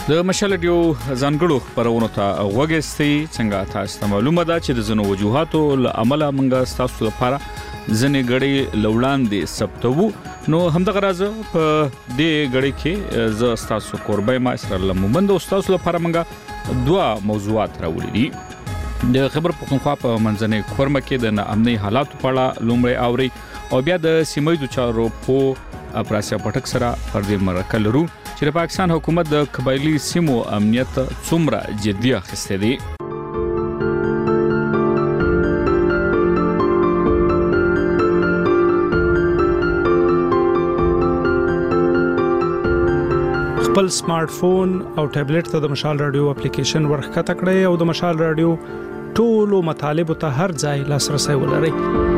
د مشال رادیو ځانګړو خبرونو ته وګورئ څنګه تاسو ته معلومه ده چې د زنو وجوهاتو عمل منګه تاسو لپاره ځنې غړي لوړاندې ثبتو نو همدغه راز په دې غړي کې ز تاسو قربای ما اسرائیل مومند او تاسو لپاره منګه دوا موضوعات راوړي دي د خبر پښتونخوا په منځنۍ کورمه کې د امنیتي حالات په اړه لومړی اوري او بیا د سیمې د چارو په پراسیا پټک سره پر دې مرکه لرو چې د پاکستان حکومت د قبایلی سیمو امنیت څومره جدي اخیسته دي خپل سمارټ فون او ټابلیټ ته د مشال رادیو اپلیکیشن ورخکته کړئ او د مشال رادیو ټولو مطالب ته هر ځای لاسرسي ولرئ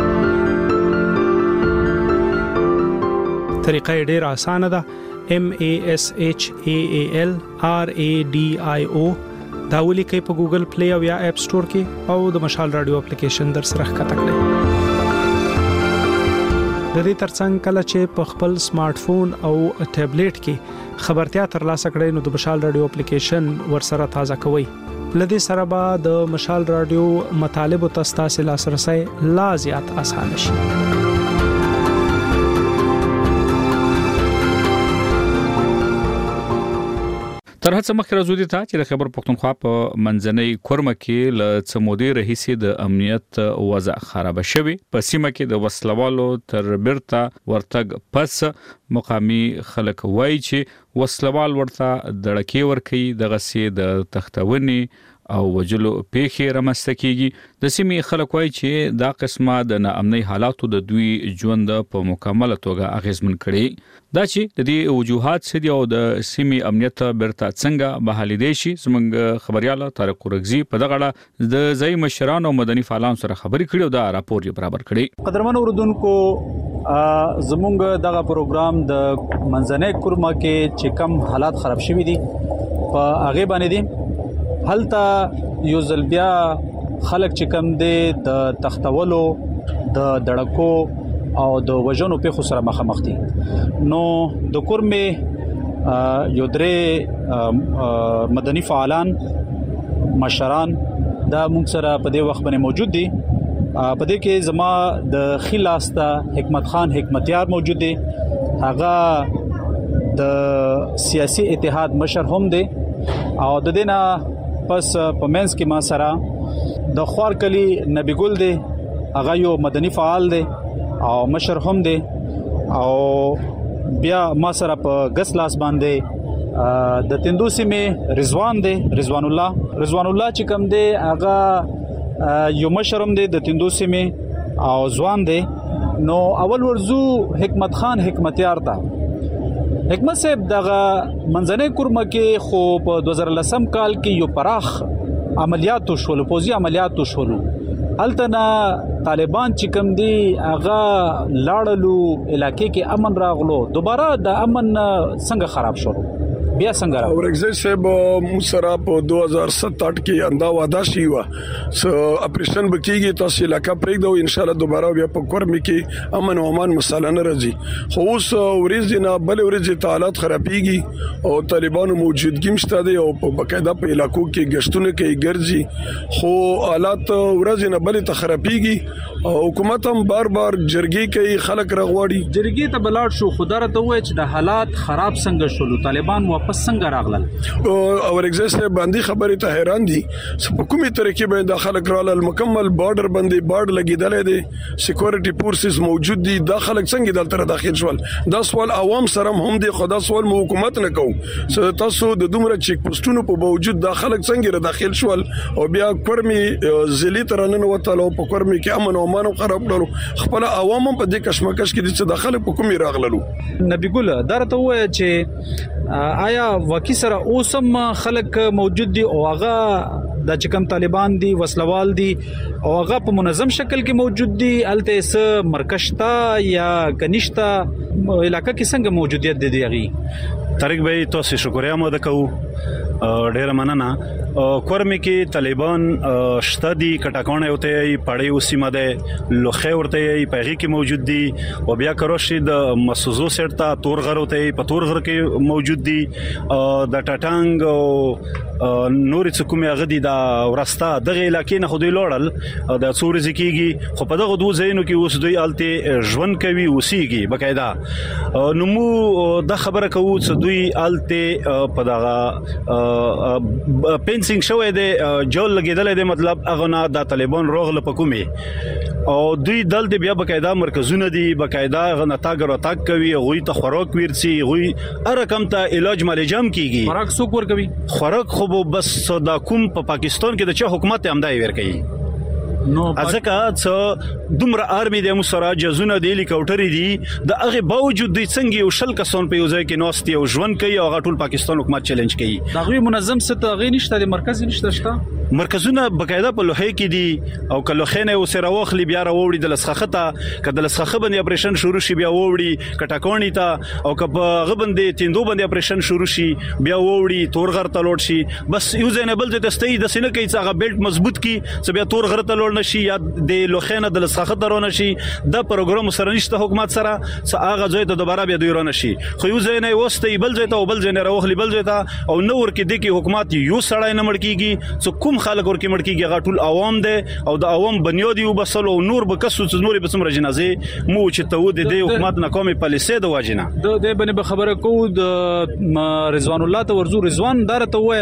طریقه ډیره اسانه ده MASHAAL RADIO دا ولیکئ په ګوګل پلی او یا اپ سٹور کې او د مشال رادیو اپلیکیشن در سره ښکته کړئ د دې ترڅنګ کله چې په خپل سمارټ فون او ټابلیټ کې خبرتیا ترلاسه کړئ نو د مشال رادیو اپلیکیشن ورسره تازه کوئ لدې سره به د مشال رادیو مطالب او تاسو لاسرسي لا زیات آسان شي تر هڅه مخکې راځو دي چې د خبر پښتونخوا په منځنۍ کورمه کې ل څمودي رئیس د امنیت وضع خراب شوی په سیمه کې د وسلوالو تر بیرته ورتګ پس مقامي خلک وایي چې وسلوال ورته دړکې ورکي دغه سي د تختونی او وجلو پیخي رامسته کیږي د سیمې خلک وایي چې دا قسمه د ناامنۍ حالاتو د دوی ژوند په مکمل توګه اغیزمن کړي دا چې د دې وجوهات سدي او د سیمې امنیت برته څنګه بحالي دي شي زموږ خبرياله طارق قرغزي په دغه اړه د ځای مشرانو او مدني فعالانو سره خبرې کړي او دا راپور یې برابر کړي قدرمن اوردونکو زموږ دغه پروګرام د منځنۍ کورمه کې چې کم حالات خراب شوي دي په هغه باندې دي هلته یو ځل بیا خلک چې کم دي د تختولو د دړکو او د وژنو په خسره مخامخ دي نو د کورمه یو درې مدني فعالان مشران دا موږ سره په دې وخت باندې موجود دي په دې کې زما د خلاسته حکمت خان حکمتیار موجود دي هغه د سیاسي اتحاد مشر هم دي او د دینه پس په منځ کې ما سره د خوارکلی نبی ګل دی هغه یو مدني فعال دی او مشر هم دی او بیا ما سره په غس لاس باندې د تندو سیمه رضوان دی رضوان الله چې کوم دی هغه یو مشر هم دی د تندو سیمه او ځوان دی نو اول ورزو حکمت خان حکمتیار ته حکمت صاحب دغه منځنۍ کورمه کې خو په 2010 کال کې یو پراخ عملیات شول پوزي عملیات شول التنا طالبان چې کوم دي هغه لاړلو علاقې کې امن راغلو دوباره د امن څنګه خراب شو بیا څنګه راو ورګزي صاحب مسرا په 2007 کې اندا واده شي وا سو اپریشن بکیږي تاسو علاقہ پرېږدو ان شاء الله دوباره بیا په کورمه کې امن او امان مسله نه راځي خو اوس ورځ نه بل ورځ حالات خرابيږي او طالبانو موجودګي مشته دي او په بقاعده په علاقو کې گشتونه کوي ګرځي خو حالات ورځ نه بل ته خرابيږي او حکومت هم بار جرګي کوي خلک رغواړي جرګي ته بلاړ شو خدای ته وای چې د حالات خراب څنګه شول طالبان واپس څنګه راغلل او ورګزي باندې خبره ته حیران دي په کومه طریقې باندې خلک رال مکمل بارډر باندې بارډ لګیدل دي سکیورټي فورسز موجود دي د خلک څنګه دلته داخل شول دا سوال عوام سره هم دي خدا سوال مو حکومت نه کوي تاسو د دومره چیک پوسټونو په باوجود د خلک څنګه داخل شول او بیا کورمي زلی ترنن وتلو په کورمي کې امن او امان خراب کړو خپل عوام په دې کشمکش کې دي چې د خلک په کومي راغللو نبی ګل درته وای چې آیا واقعي سره اوسم خلک موجود دي او هغه د چکم طالبان دي وسلوال دي او هغه په منظم شکل کې موجود دي الته س مرکشتا یا کنيشتا علاقہ کې څنګه موجودیت دي هغه طارق بھائی تاسو شکریا مو ده کوو ډیر مننه. کورمې کې طالبان شتدي کټاکونه وته پړې وسیمه ده لوخه ورته پیغي کې موجود دي او بیا کروشي د مسوزو سرتا تورغر وته په تورغر کې موجود دي د ټټنګ او نور څه کومه غدي دا ورستا دغه علاقې نه خودي لوړل د څوري زکیږي خو په دغه دوه ځایونو کې اوس دوی الته ژوند کوي وسیږي بقاعده نو مو د خبره کوو چې دوی الته په دغه پینسینګ شوې ده جول لګیدل دي مطلب هغه نه د طالبان روغله پکومي او دوی دل دی بیا بقاعده مرکزونه دي بقاعده غنتاګر او تاک کوي غوي ته خوراک ورسي غوي رقم ته علاج مالجام کیږي خوراک څوک ور کوي خوراک خو بس دا کوم په پاکستان کې د چا حکومت همدای ور کوي نو ځکه چې دومره آرمي د مسرا جزونه دی لیکوټري دي د هغه باوجود د څنګه یو شل کسان په یوځای کې نوستي او ژوند کوي او ټول پاکستان حکومت چیلنج کوي دا غوي منظم ست غي نشته د مرکز نشته شته مرکزونه بقاعده په لوهي کې دي او کله خینه او سره واخلي بیا راوړي د لسخخته کله لسخخه باندې اپریشن شروع شي بیا ووړي کټاکونی ته او کله غبندې تیندو باندې اپریشن شروع شي بیا ووړي تورغر ته لوټ شي بس یو ځنبل د تستي د سینه کې څنګه بیلټ مضبوط کی چې بیا تورغر ته لوړ نشي یا د لوخینه د لسخخه درونه شي د پروګرام سره نشته حکومت سره چې هغه ځای ته دوباره بیا دوی رونه شي خو یو ځای نه وسته بل ځای ته او بل ځای نه راوخلي بل ځای ته او نور کې د کې حکومت یو سړی نه مړ کیږي چې کوم خلک ورکه مړ کیږي غټول عوام ده او د عوام بنیادی وبسل او نور بکسو چې نور به سمره جنازه مو چې ته د حکومت ناکامي پالیسي د واجنه د باندې خبره کو د رضوان الله ته ورزو رضوان دارته وای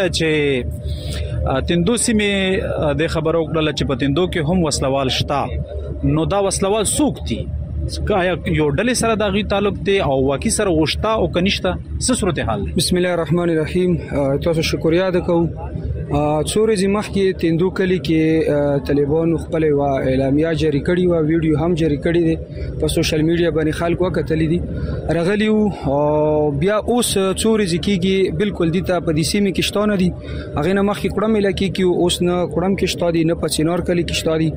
چې تندو سیمه د خبرو کړل چې په تندو کې هم وسلوال شتا نو دا وسلوال سوق دي کایا یو ډلې سره د غي تعلق ته او واقعي سره وشتا او کنيشتا څه صورت حال بسم الله الرحمن الرحیم تاسو شکریا ده کوم څورې زمخ کې تندو کلی کې طالبان خپل وا اعلامیه جاری کړی او ویډیو هم جاری کړی دي په سوشل میډیا باندې خلکو کتلې دي رغلیو او بیا اوس څورې ځکیږي بالکل دي ته په دې سیمه کې شتونه دي هغه نه مخ کې کړم لکه کې اوس نه کړم کې شتا دي نه په سینور کلی کې شتا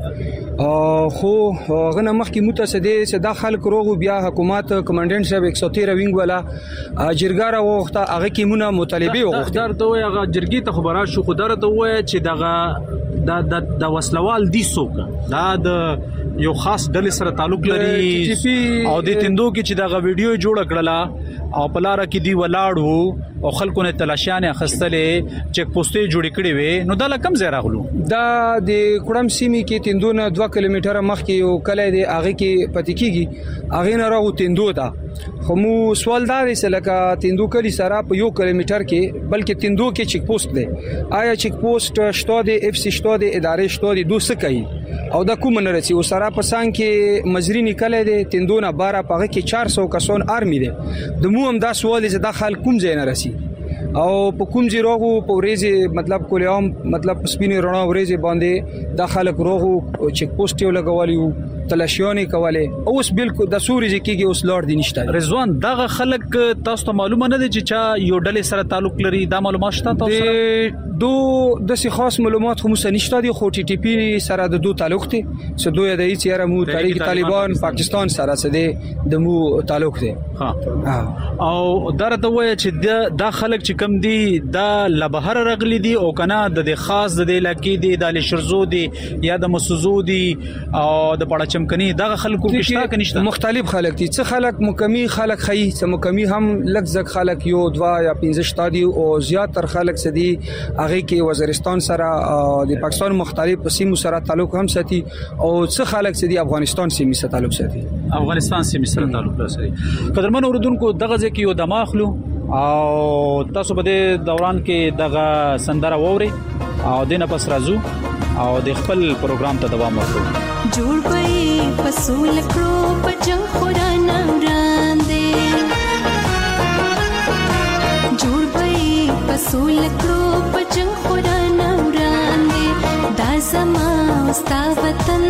دي خو هغه نه مخ کې متصدی چې د خلک روغ بیا حکومت کمانډنټ صاحب 113 وینګ والا جرګاره وغوښته هغه کې مونږه مطالبه وغوښته درته وای هغه جرګي ته خبره شو درته وای چې دغه د وسلوال دي څوک دا د یو خاص ډلې سره تعلق لري او د تندو کې چې دغه ویډیو جوړ کړله او په لار کې دی ولاړ وو او خلکو نه تلاشیانه خستلې چک پوسټې جوړې کړې وې نو دا لکم ځای راغلو دا د کړم سیمه کې تندو نه 2 کیلومتره مخ کې یو کله دی هغه کې پاتې کیږي هغه نه راغو تندو ته خو مو سوال دا دی لکه تندو کلی سره په 1 کیلومتر کې بلکې تندو کې چک پوسټ دی آیا چک پوسټ شته دی اف سی شته دی ادارې شته دی دوه څه کوي او دا کوم نه رسي او سره پسان کې مزری نکاله دي تندونه 12 پغه کې 400 کسان آرمي دي د مو هم دا سوال چې د خلک کوم ځای نه رسي او په کوم ځای روغو په ورېزه مطلب کولیام مطلب سپینې رڼا ورېزه باندې د خلک روغو چک پوسټ یو لګوالي تلاشیونه کوله اوس بالکل د سوري ځکیږي اوس لار دي نشته رضوان دغه خلک تاسو ته معلومه نه دي چې چا یو ډلې سره تعلق لري دا معلومات شته تاسو دو د سی خاص معلومات خو نشته دي خو ټي ټي پی سره د دوه تعلق دي چې دوی د هیڅ یاره مو تحریک طالبان پاکستان سره سره د مو تعلق دي ها او درته وای چې د خلک چې کم دي د لبهر رغلي دي او کنه د خاص د علاقې دي د لشرزو دي یا د مسوزو دي او د پړه چمکني دغه خلکو کې شته کنيشته مختلف خلک دي څه خلک مکمي خلک خي څه مکمي هم لږ خلک یو 2 یا 15 شتادي او زیات تر خلک سدي هغه کې وزیرستان سره د پاکستان مختلف سیمو سره تعلق هم ساتي او څه خلک سدي افغانستان سیمې سره تعلق ساتي افغانستان سیمې سره تعلق لري قدرمن اوردونکو دغه ځکه یو دماغلو او تاسو په دې دوران کې دغه سندره ووري او دینه پس راځو او د خپل پروګرام ته دوام ورکړو جوړ پي فصول کړو په جنگ قران وړاندې جوړ پي فصول کړو په جنگ قران وړاندې دا زما ستا وطن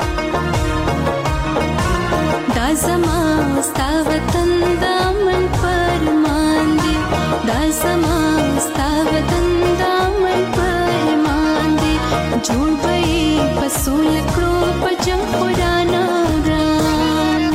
دا زما ستا وطن دا من فرمان دي دا زما ستا وطن دا من فرمان دي جوړ پي فصول کړو په جنگ قران وران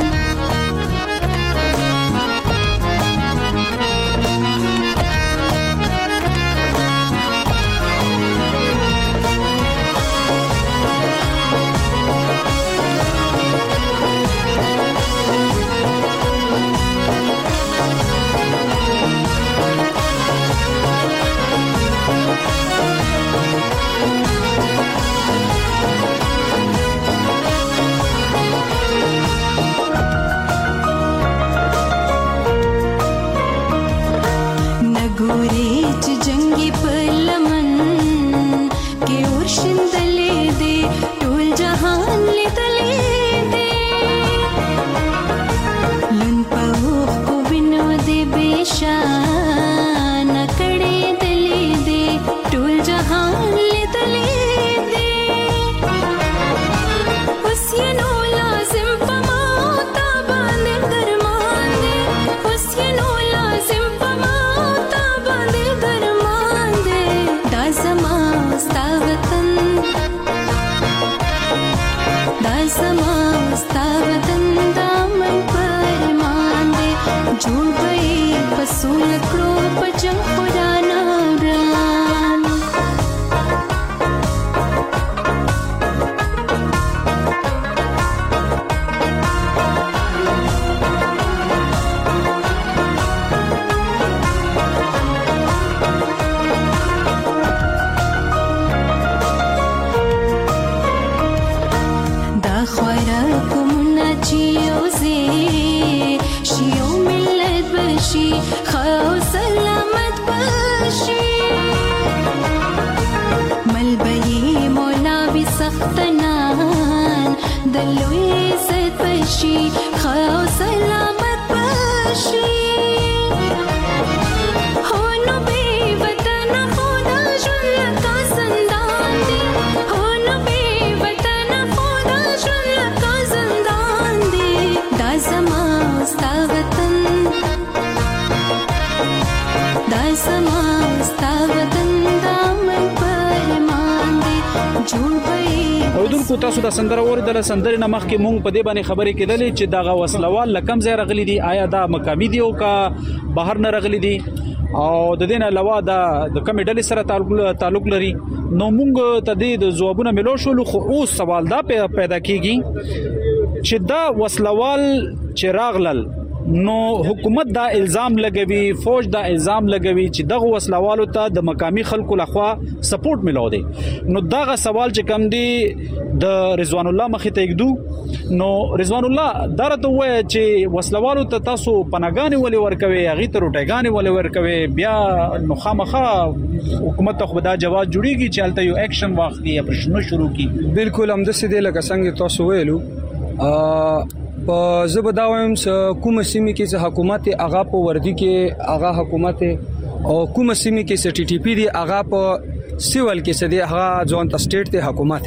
سختنان دلوي عزت بشي خاو سلامت بشي هونو بي وطن خدا جل کا زندان دي هونو بي وطن خدا جل کا زندان دي دا سماستا وطن دا سماستا وطن دا من پرمان دي جوړ پي اودونکو تاسو د سندره اوریدل سندره نمخ کې مونږ په دې باندې خبرې کېدلې چې دغه وسلوال لکم ځای رغلي دي آیا دا مقامی دی او کا بهر نه رغلي دي او د دې نه علاوه د کمې ډلې سره تعلق لري نو مونږ ته د ځوابونه ملو شو خو اوس سوال دا پیدا کیږي چې دا وسلوال چې راغلل نو حکومت دا الزام لګوي فوج دا الزام لګوي چې دغه وسلوالو ته د مقامی خلکو لخوا سپورټ ملو دي نو داغه سوال چې کم دی د رضوان الله مخې ته یګدو نو رضوان الله درته وای چې وسلوالو ته تاسو پناګانی ولې ورکوي هغه ته روټګانی ولې ورکوي بیا نو خامخا حکومت ته خو دا جواز جوړیږي چې الته یو اکشن واخلي یا پرشنو شروع کی بالکل هم د سې د لکه څنګه تاسو ویلو په زبداویم کوم سیمه کې چې حکومت هغه په وردی کې هغه حکومت او کوم سیمه کې چې ټي ټي پی دی هغه په سیول کې چې دی هغه ځوان ته سټیټ ته حکومت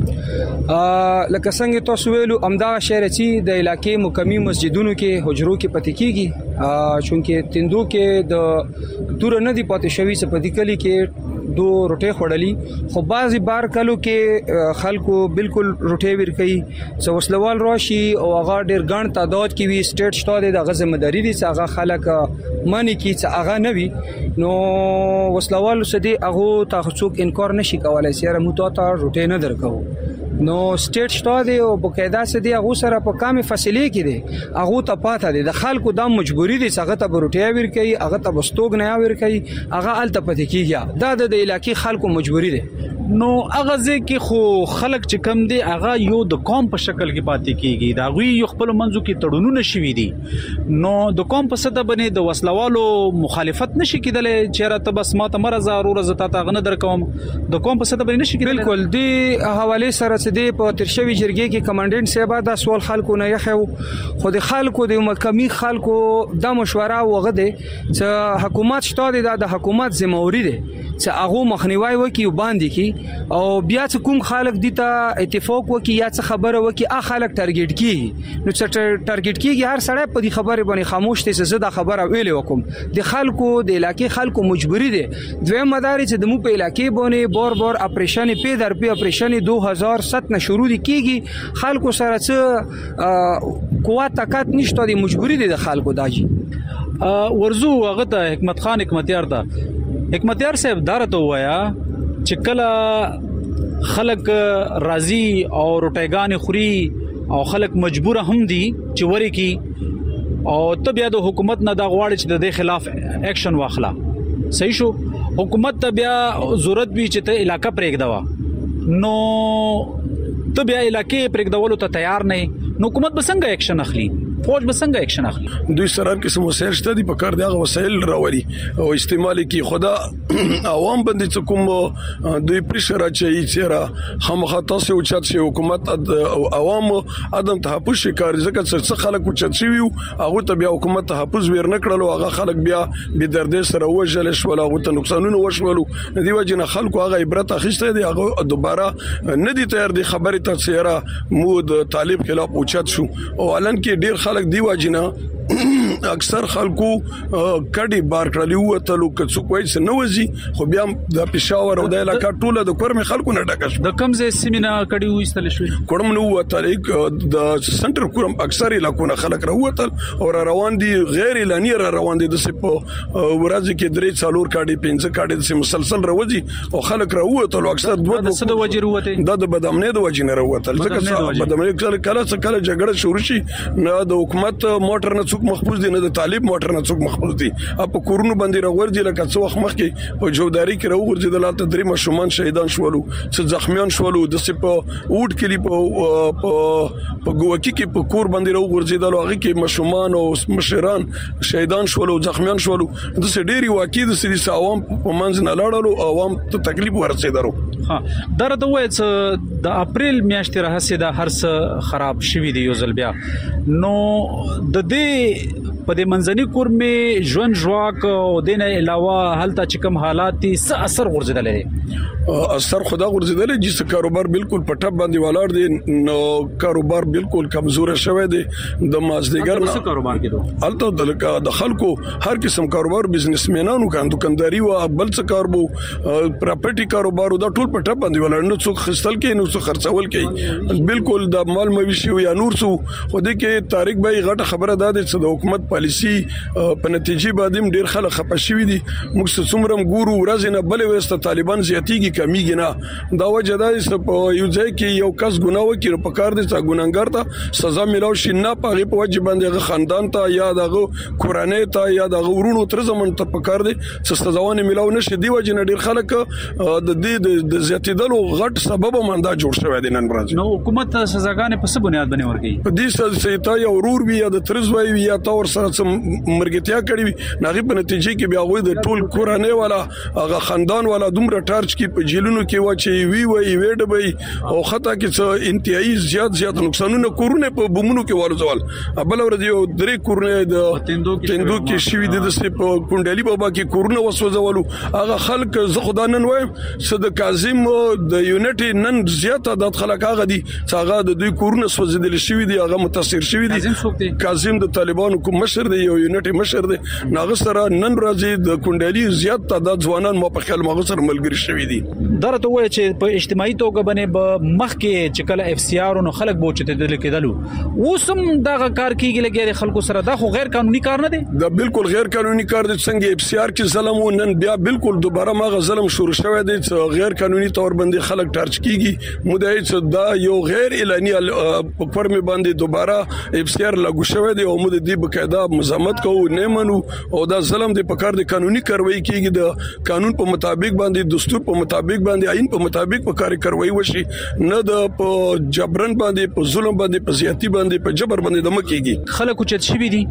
لکه څنګه تاسو ویلو امدا شهر چې د علاقې مقامی مسجدونو کې حجرو کې پاتې کیږي چونکه تندو کې د تور نه دی پاتې شوی چې پاتې کلی کې دو روټه خړلې خو بعضی بار کلو کې خلکو بالکل روټه ور کوي چې وسلوال راشي او هغه ډیر ګڼ تعداد کې وي سټیټ شته د غزه مداري دي چې هغه خلک مانی کی چې هغه نوي نو وسلوال سدي هغه تاسو انکار نشي کولای سره مو ته روټه نه درکو نو سټیټ شته دی او په قاعده سدي هغه سره په کامه فاصله کې دی هغه ته پاته دی د خلکو د مجبوری دي هغه ته روټه ور کوي هغه ته بستوګ نه ور کوي هغه الته پته کیږي دا د علاقې خلکو مجبوری دي نو هغه ځکه خو خلک چې کم دي هغه یو د قوم په شکل کې پاتې کیږي دا غوي یو خپل منځو کې تړونونه شوي دي نو د قوم په سده باندې د وسلوالو مخالفت نشي کېدل چې راته بس ماته مرزه ضرورت زتا تا غنه در کوم د قوم په سده باندې نشي کېدل بالکل دی حواله سره چې دی په ترشوي جرګې کې کمانډنټ صاحب دا سوال خلکو نه یخو خو د خلکو د مکمي خلکو د مشوره وغه دي چې حکومت شته د حکومت ذمہوري دي چې هغه مخنیوي وکي باندې کی او بیا چې کوم خلک دي ته اتفاق وکي یا څه خبره وکي ا خلک ټارګټ کیږي نو چې ټارګټ کیږي هر سړی په دې خبره باندې خاموش دي چې زه دا خبره ویلې وکم د خلکو د علاقې خلکو مجبوری دي دوی مداري چې د مو په علاقې باندې بور اپریشن اپریشن 2007 نه شروع دي کیږي خلکو سره څه قوت طاقت نشته دي مجبوری دي د خلکو داجي ورزو هغه ته حکمت خان حکمتیار ته حکمتیار صاحب دارته وایا چې کله خلک راضي او روټیګان خوري او خلک مجبور هم دي چې وری کی او ته بیا د حکومت نه دا غواړي چې د خلاف اکشن واخلا صحیح شو حکومت ته بیا ضرورت وی چې ته علاقہ پرېږدوا نو ته بیا علاقې پرېږدولو ته تیار نه نو حکومت به څنګه اکشن اخلي فوج به څنګه اکشن اخلي دوی سره قسم وسایل شته دي په کار دغه وسایل راولي او استعمال کی خدا عوام باندې کوم دوی پریشر اچي چیرې خامخا تاسو او چات شي حکومت او عوام ادم تحفظ شکار ځکه چې خلک او چات شي هغه ته بیا حکومت تحفظ ور نه کړلو هغه خلک بیا به درد سره وژل شول هغه ته نقصانونه وشولو دی وجه نه خلکو هغه عبرت اخیسته دي هغه دوباره نه دي تیار دي خبره ته چیرې مود طالب خلاف او چات شو او علن کې ډیر خلک دی واجنه اکثر خلکو کډي بار کړلی و ته لو کڅو کوی څه نوځي خو بیا د پېښور او د علاقې ټوله د کورمه خلکو نه ډکش د کمزې سیمینه کډي وېستل شو کوم نو وته د سنټر کورم اکثر علاقو نه خلک راوتل او روان دي غیر اعلاني روان دي د سپو ورځ کې درې څلور کډي پنځه کډي د مسلسل راوځي او خلک راوتل اکثر دوه د سده وجه وروته د بدامنې د وجه نه راوتل ځکه بدامنې کله جګړه شروع شي نه د حکومت موټر نه څوک محفوظ دي نه د طالب موټر نه څوک محفوظ دي په کورونو باندې راوړي لکه څو وخت مخکې په جوداري کې راوړي د لاته درې مشومان شهیدان شولو څه زخمیان شولو د سپ ووډ کلی په ګوکی کې په کور باندې راوړي د هغه کې مشومان او مشران شهیدان شولو زخمیان شولو د ډېری واقعي د سری عوام په منځ نه لاړلو عوام ته تکلیف ورسېدل ها درته وای چې د اپریل میاشتې راهسه د هر څه خراب شوی دی یو ځل بیا نو د دې په دې منځني کور می ژوند ژواک او د نه علاوه هلته چې کوم حالات دي څه اثر غورځیدل اثر خدا غورځیدل چې کاروبار بالکل په ټپ باندې ولاړ دي نو کاروبار بالکل کمزور شوی دی د مازدیګر څه کاروبار کېدو البته د خلکو هر قسم کاروبار بزنسمنانو کاند دکانداري او بل څه کاربو پراپرټي کاروبار دا ټول په ټپ باندې ولاړ نو څوک خستل کې نو څوک خرڅول کې بالکل د مال مویشي یا نور څه خو دې کې طارق بھائی غټه خبره ده چې د حکومت پالیسی په نتیجې باندې ډیر خلک خپه شوي دي موږ څومره ګورو ورځ نه بلې وسته طالبان زیاتیږي کمیږي نه دا وجه ده چې په یو ځای کې یو کس ګناه وکړي په کار دي چې ګناګار ته سزا ملاوي شي نه پاغي په وجه باندې خاندان ته یا دغه کورانه ته یا دغه ورونو تر زمون ته په کار دي چې سزاونه ملاوي نشي دی وجه نه ډیر خلک د دې د زیاتیدلو غټ سبب مندا جوړ شوی دی نن ورځ نو حکومت سزاګانې په څه بنیاد باندې ورکړي په دې سره ته یو ورور وي یا د ترزوي وي یا تور سره مرګتیا کړی وي ناغي په نتیجه کې بیا غوي د ټول کورانه والا هغه خاندان والا دومره ټارچ کې په جیلونو کې واچي وی ویډ به او خطا کې څه انتهایی زیات نقصانونه کورونه په بومونو کې ورزول بل ورځ یو درې کورونه د تندو کې شوی د په کونډالي بابا کې کورونه وسوځولو هغه خلک زه خدای نن وایم صد کاظم د یونټ نن زیاته د خلک هغه دي چې هغه د دوی کورونه سوځیدل شوی دي هغه متاثر شوی دي کاظم د طالبانو کوم مشر دی یو یونټ مشر دی ناغه سره نن راځي د کونډالي زیات تعداد ځوانان مو په خیال مغه سره ملګری شوی دي درته وای چې په اجتماعي توګه باندې به مخ کې چې کله اف سی آر نو خلک بوچته دل کېدلو اوسم دغه کار کیږي لګي خلکو سره دا خو غیر قانوني کار نه دی دا بالکل غیر قانوني کار دی څنګه اف سی آر کې ظلم و نن بیا بالکل دوباره مغه ظلم شروع شوی دی چې غیر قانوني تور باندې خلک ټارچ کیږي مدعي چې دا یو غیر اعلاني په فرم باندې دوباره اف سی آر لاګو شوی دی او موږ دې بقاعده مزاحمت کوو نه منو او دا ظلم دی په کار د قانوني کاروایی کیږي د قانون په مطابق باندې دستور په مطابق باندې آئین په مطابق په کار کاروایی وشي نه د په جبرن باندې په ظلم باندې په زیاتی باندې په جبر باندې د مکیږي خلک چت شي دي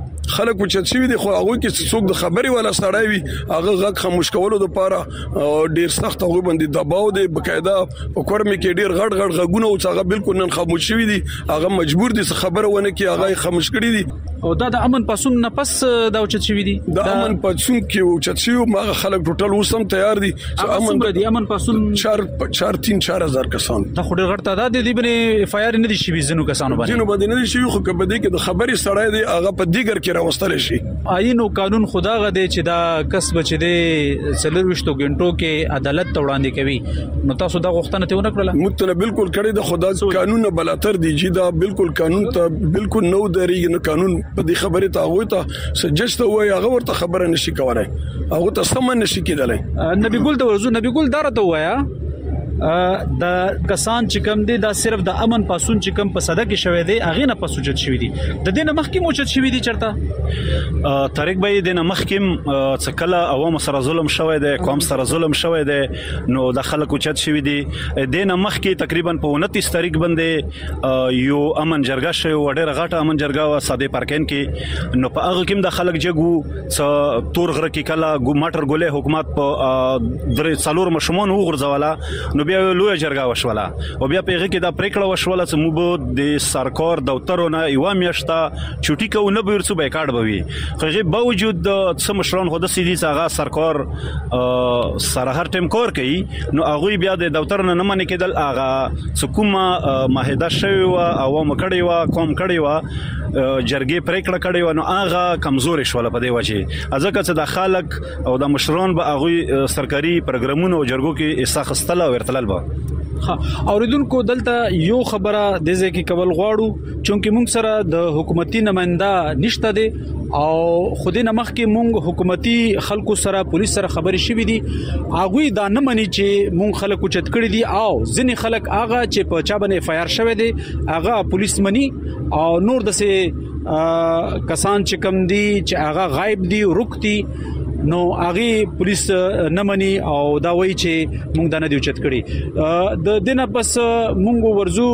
خو هغه کې څوک د خبري والا سړی وي هغه غږ خاموش کولو لپاره ډیر سخت هغه باندې دباو دی بقاعده په کورمه کې ډیر غړ غږونه او هغه بالکل نن خاموش شوی دي هغه مجبور دي خبره ونه کې هغه خاموش کړی دي او دا د امن پاسون نه پس دا چت شي دي د امن پاسون کې چت شي ما خلک ټوټل اوسم تیار دي امن پاسون 4-3-4000 کسان دا خو ډیر غړ تعداد دي باندې اف آی آر نه دي شي زینو کسانو باندې نه دي شي خو کبه دي کې د خبري سړی دی هغه په دیګر کې راوستل شي آئین او قانون خدا غدي چې دا کسب چې دی څلروشتو غنټو کې عدالت ته وړاندې کوي نو تاسو دا غوښتنه ته ونه کړله متنه بالکل کړی د خدا قانون بلاتر دی چې دا بالکل قانون ته بالکل نو درېږي نه قانون په دې خبره ته هغه ته سجست وای هغه ورته خبره نشي کولای هغه ته سم نشي کېدلای نبی ګل د ورزو نبی ګل دارته وایا د کسان چې کوم دي دا صرف د امن پاسون چې کوم په صده کې شوی دی اغه نه پسوجت شوی دی د دې نه مخکې موجود شوی دی چرته طارق بھائی د نه مخکې څکله عوام سره ظلم شوی دی قوم سره ظلم شوی دی نو د خلکو چت شوی دی د نه مخکې تقریبا په 29 تاریخ باندې یو امن جرګه شوی وړه غټه امن جرګه و ساده پارکین کې نو په هغه کې د خلک جګو تور غره کې کله ماټر ګولې حکومت په درې څلور مشمون وغورځولا بیا لوی جرګه وشوله او بیا پیغه کې دا پریکړه وشوله چې موږ د سرکار دفترونه یو میاشته چټي کو نه بیرڅو بیکاډ بوي خو باوجود د سمشران خو د سیدی څنګه سرکار سره هر ټیم کار کوي نو هغه بیا د دفترونه نه منې کېدل هغه حکومت معاهده شوی او عوام کړي وا قوم کړي وا جرګې پریکړه کړي و نو هغه کمزوري شول په دی وجه ځکه چې د خلک او د مشران به هغه سرکاري پروګرامونو او جرګو کې حصہ خستله او ارتلال به اوریدونکو دلته یو خبره د ځکه کول غواړو چې موږ سره د حکومتي نمائنده نشته دي او خودی نمخ کې موږ حکومتي خلکو سره پولیس سره خبري شوې دي هغه دا نه مني چې موږ خلکو چت کړی دي او ځینې خلک هغه چې په چا باندې اف آی آر شوی دي هغه پولیس مني او نور د سه کسان چې کم دي چې هغه غایب دي رکتی نو هغه پولیس نه مني او دا وایي چې موږ د نه دی چت کړی د دینه پس موږ ورزو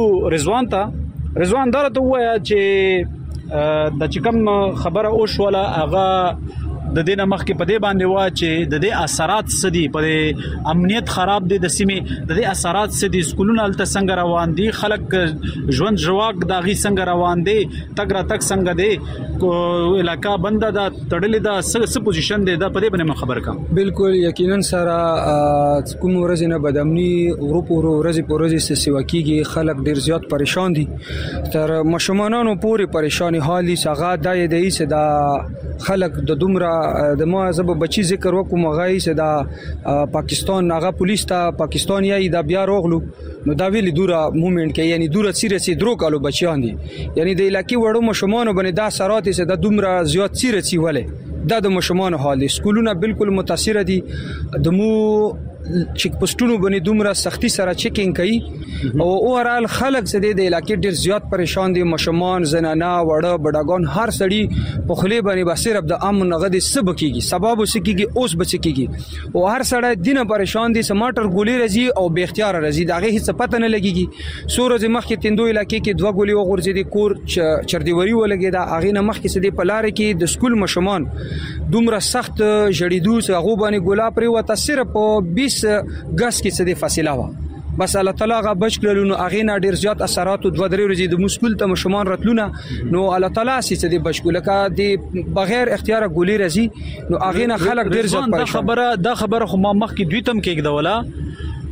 رضوان درته وایا چې د چکم خبره او شوله هغه د دې نمخ کې پدې باندې وا چې د دې اثرات سدي په امنیت خراب دي د سیمې د دې اثرات سدي سکولونه الته څنګه روان دي خلک ژوند جواک داغي څنګه روان دي تګ را تک څنګه دي علاقہ بنده دا تړلې دا څه پوزیشن دی دا پدې باندې خبر کا بالکل یقینا سره کوم ورځ نه بدامني ورو ورځ په ورځ سیوا کیږي خلک ډیر زیات پریشان دي تر مشمانانو پورې پریشانی حالي څنګه د دې صدا خلک د دومره د مازب بچی ذکر وکوم غای صدا پاکستان هغه پولیس ته پاکستان یې دا بیا روغلو نو دا ویلي دوره موومېنټ کې یعنی دوره سیرسي درو کالو بچیان دي یعنی د علاقې وړو مشمانو باندې دا سرات صدا دومره زیات سیرسي ولې دا د مشمانو حال سکولونه بالکل متاثر دي د مو چیک پوسټونو باندې دومره سختی سره چیکینګ کوي او اورال خلک زده د علاقې ډیر زیات پریشان دي مشمان زنانه وړه بډاګان هر سړی په خلی باندې با صرف د امن غد سب کیږي سبب وسکیږي اوس بچکیږي او هر سړی دینه پریشان دي سماټر ګولې رزي او به اختیار رزي دغه هیڅ پته نه لګيږي سورج مخکې تندو علاقې کې دوه ګولې وغورځي د کور چردیوري ولګي دا اغه نه مخکې سده په لار کې د سکول مشمان دومره سخت جړیدو هغه باندې ګلا پرې وته صرف 20 غس کې څه دی فاصله وا بس الله تعالی غا بچ کړلو نو اغه نه ډیر زیات اثرات او 2 ورځې د مشکل ته مشمان راتلونه نو الله تعالی څه دی بچ کول کا دی بغیر اختیار ګولې رزي نو اغه نه خلک ډیر زیات پریشان دا خبره خو ما مخ کې دوی تم کې ولا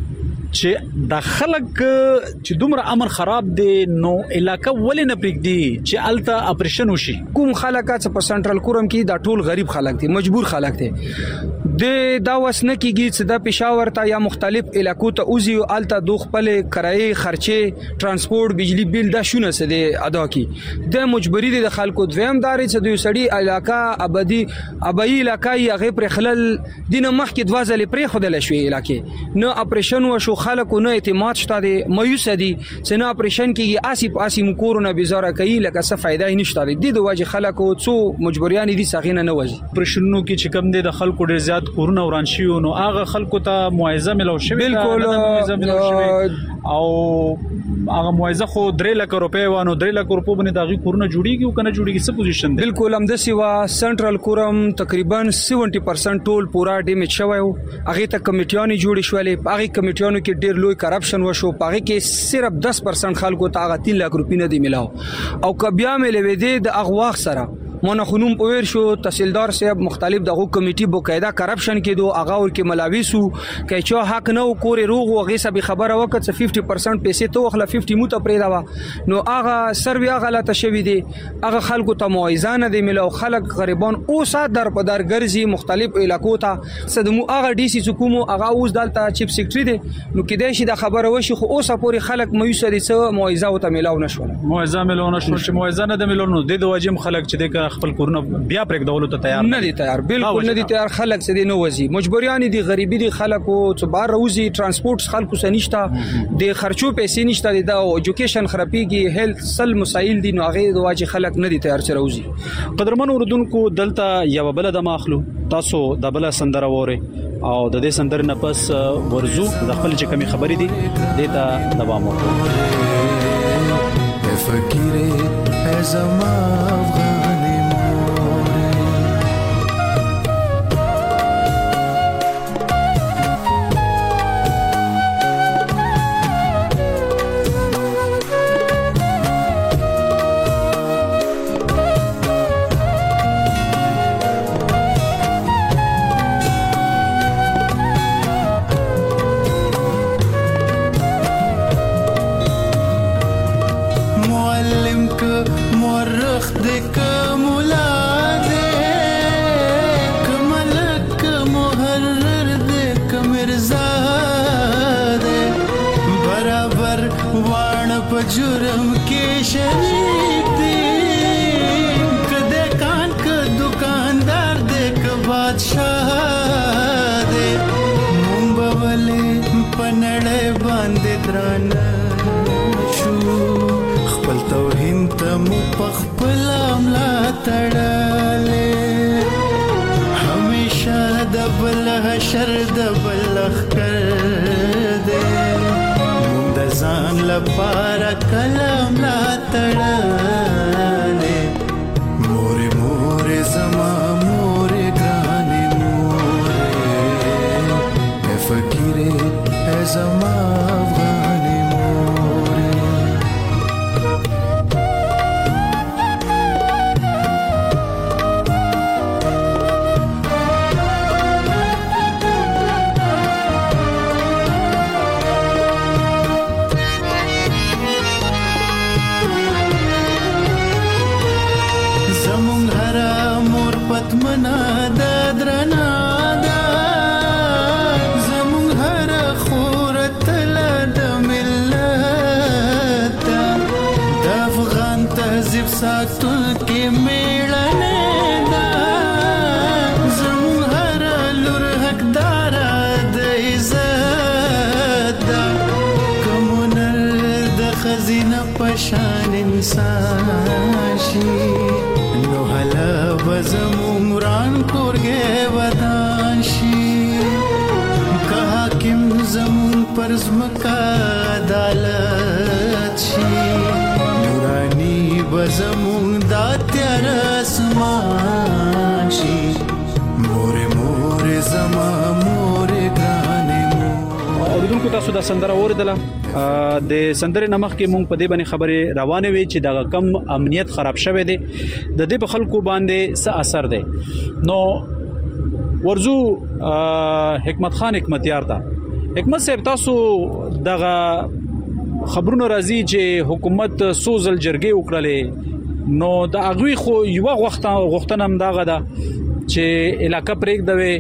چې د خلک چې دومره امن خراب دي نو علاقہ ولې نه پریږدي چې الته اپریشن وشي کوم خلک چې په سنټرل کورم کې دا ټول غریب خلک دي مجبور خلک دي د دا وسنه کېږي چې د پېښور ته یا مختلف علاقو ته اوزي او الته دوه خپل کرایي خرچه ترانسپورت بجلی بیل دا شونه څه دي ادا کی د مجبوری دي د خلکو دویم داري چې دوی سړي علاقہ ابدي ابي علاقہ یې غیر پر خلل دینه مخ کې دوازلې پر خدل شوی علاقې نو اپریشن وشو خلکو نه اعتماد شته دي مایوس دي چې نه اپریشن کېږي آسی مکورونه بيزاره کوي لکه څه فائدہ نشته دي د واجه خلکو څو مجبوریان دي ساغینه نه وځي اپریشنونو کې چې کم دي د خلکو ډیر زیات کورونه وران شي نو هغه خلکو ته معاوضه ملو شوی بالکل او هغه معاوضه خو 3 لک روپے وانه 3 لک روپو باندې داغي کورونه جوړیږي او کنه جوړیږي څه پوزیشن دی بالکل هم د سیوا سنټرل کورم تقریبا 70% ټول پورا ډیمیج شوی او هغه ته کمیټیانې جوړې شولې هغه کمیټیانو کې ډیر لوی کرپشن وشو هغه کې صرف 10% خلکو ته هغه 3 لک روپې نه دی ملاو او کبیا ملوي دي د اغواخ سره مونږ خنوم پویر شو تحصیلدار صاحب مختلف دغه کمیټي بقاعده کرپشن کې دوه اغا ور کې ملاویسو کې چې حق نه کورې روغ او غیسه به خبره وکړه 50% پیسې ته وخله 50 مو ته پرې دا نو اغا سروي غلطه شوی دي اغا خلکو ته موعظه نه دی ملو خلک غریبان او سات در په در ګرځي مختلف علاقو ته صدمو اغا ډي سي حکومت اغا اوس دلته چیف سیکریټری دی نو کې دای شي دا خبره وشي خو اوسه پوری خلک مایوس دي څه موعظه او ته ملاو نشول موعظه ملاو نشول چې موعظه نه د ملونو د واجب خلک چې د خپل کورونه بیا پرېک دولو ته تیار نه دي تیار بالکل نه دي تیار خلک څه دي نو وځي مجبوریان دي غریبي دي خلکو چې بار روزي ترانسپورت خلکو سنشتا د خرچو پیسې نشته دي دا ایجوکیشن خرابيږي هیلث سل مسایل دي نو هغه د واجب خلک نه دي تیار چې روزي قدرمن اوردونکو دلته یو بل د ماخلو تاسو د بل سندره وره او د دې سندر نه پس ورزو د خپل چې کمی خبرې دي دیتا دوام وکړو فکرې زما जुर्म के शरीक दे कदे कान का दुकानदार दे का बादशाह दे मुंबवले पनड़े बांधे द्रान शू खपल तौहिन तम पखपल अमला तड़ाले हमेशा दबल हशर दबल कर दे ځان لپاره کلم لا تړلې مورې مورې زما مورې ګرانې درنا درنا زمون هر خورت لد ملت د افغان تهذیب ساتل کې میړنه دا زمون هر لور حقدار د عزت دا کومنل د خزینه پشان انسان شي نو هلا وزمون ران کورګه ودان شي که حاکم زمون پر زمکا عدالت شي نورانی وزمون داتر اسمان شي مور مور زما مور ګرانه اوریدونکو تاسو د سندره اوریدله د سندره نمخ کې مونږ په دې باندې خبره روانه وي چې دا کم امنیت خراب شوه دي د دې په خلکو باندې څه اثر دی نو ورزو حکمت خان حکمتیار تا حکمت صاحب تاسو دغه خبرونه راځي چې حکومت سوزل جرګې وکړلې نو د اغوی خو یو غوښتنه هم دغه ده چې علاقې پرېږدوي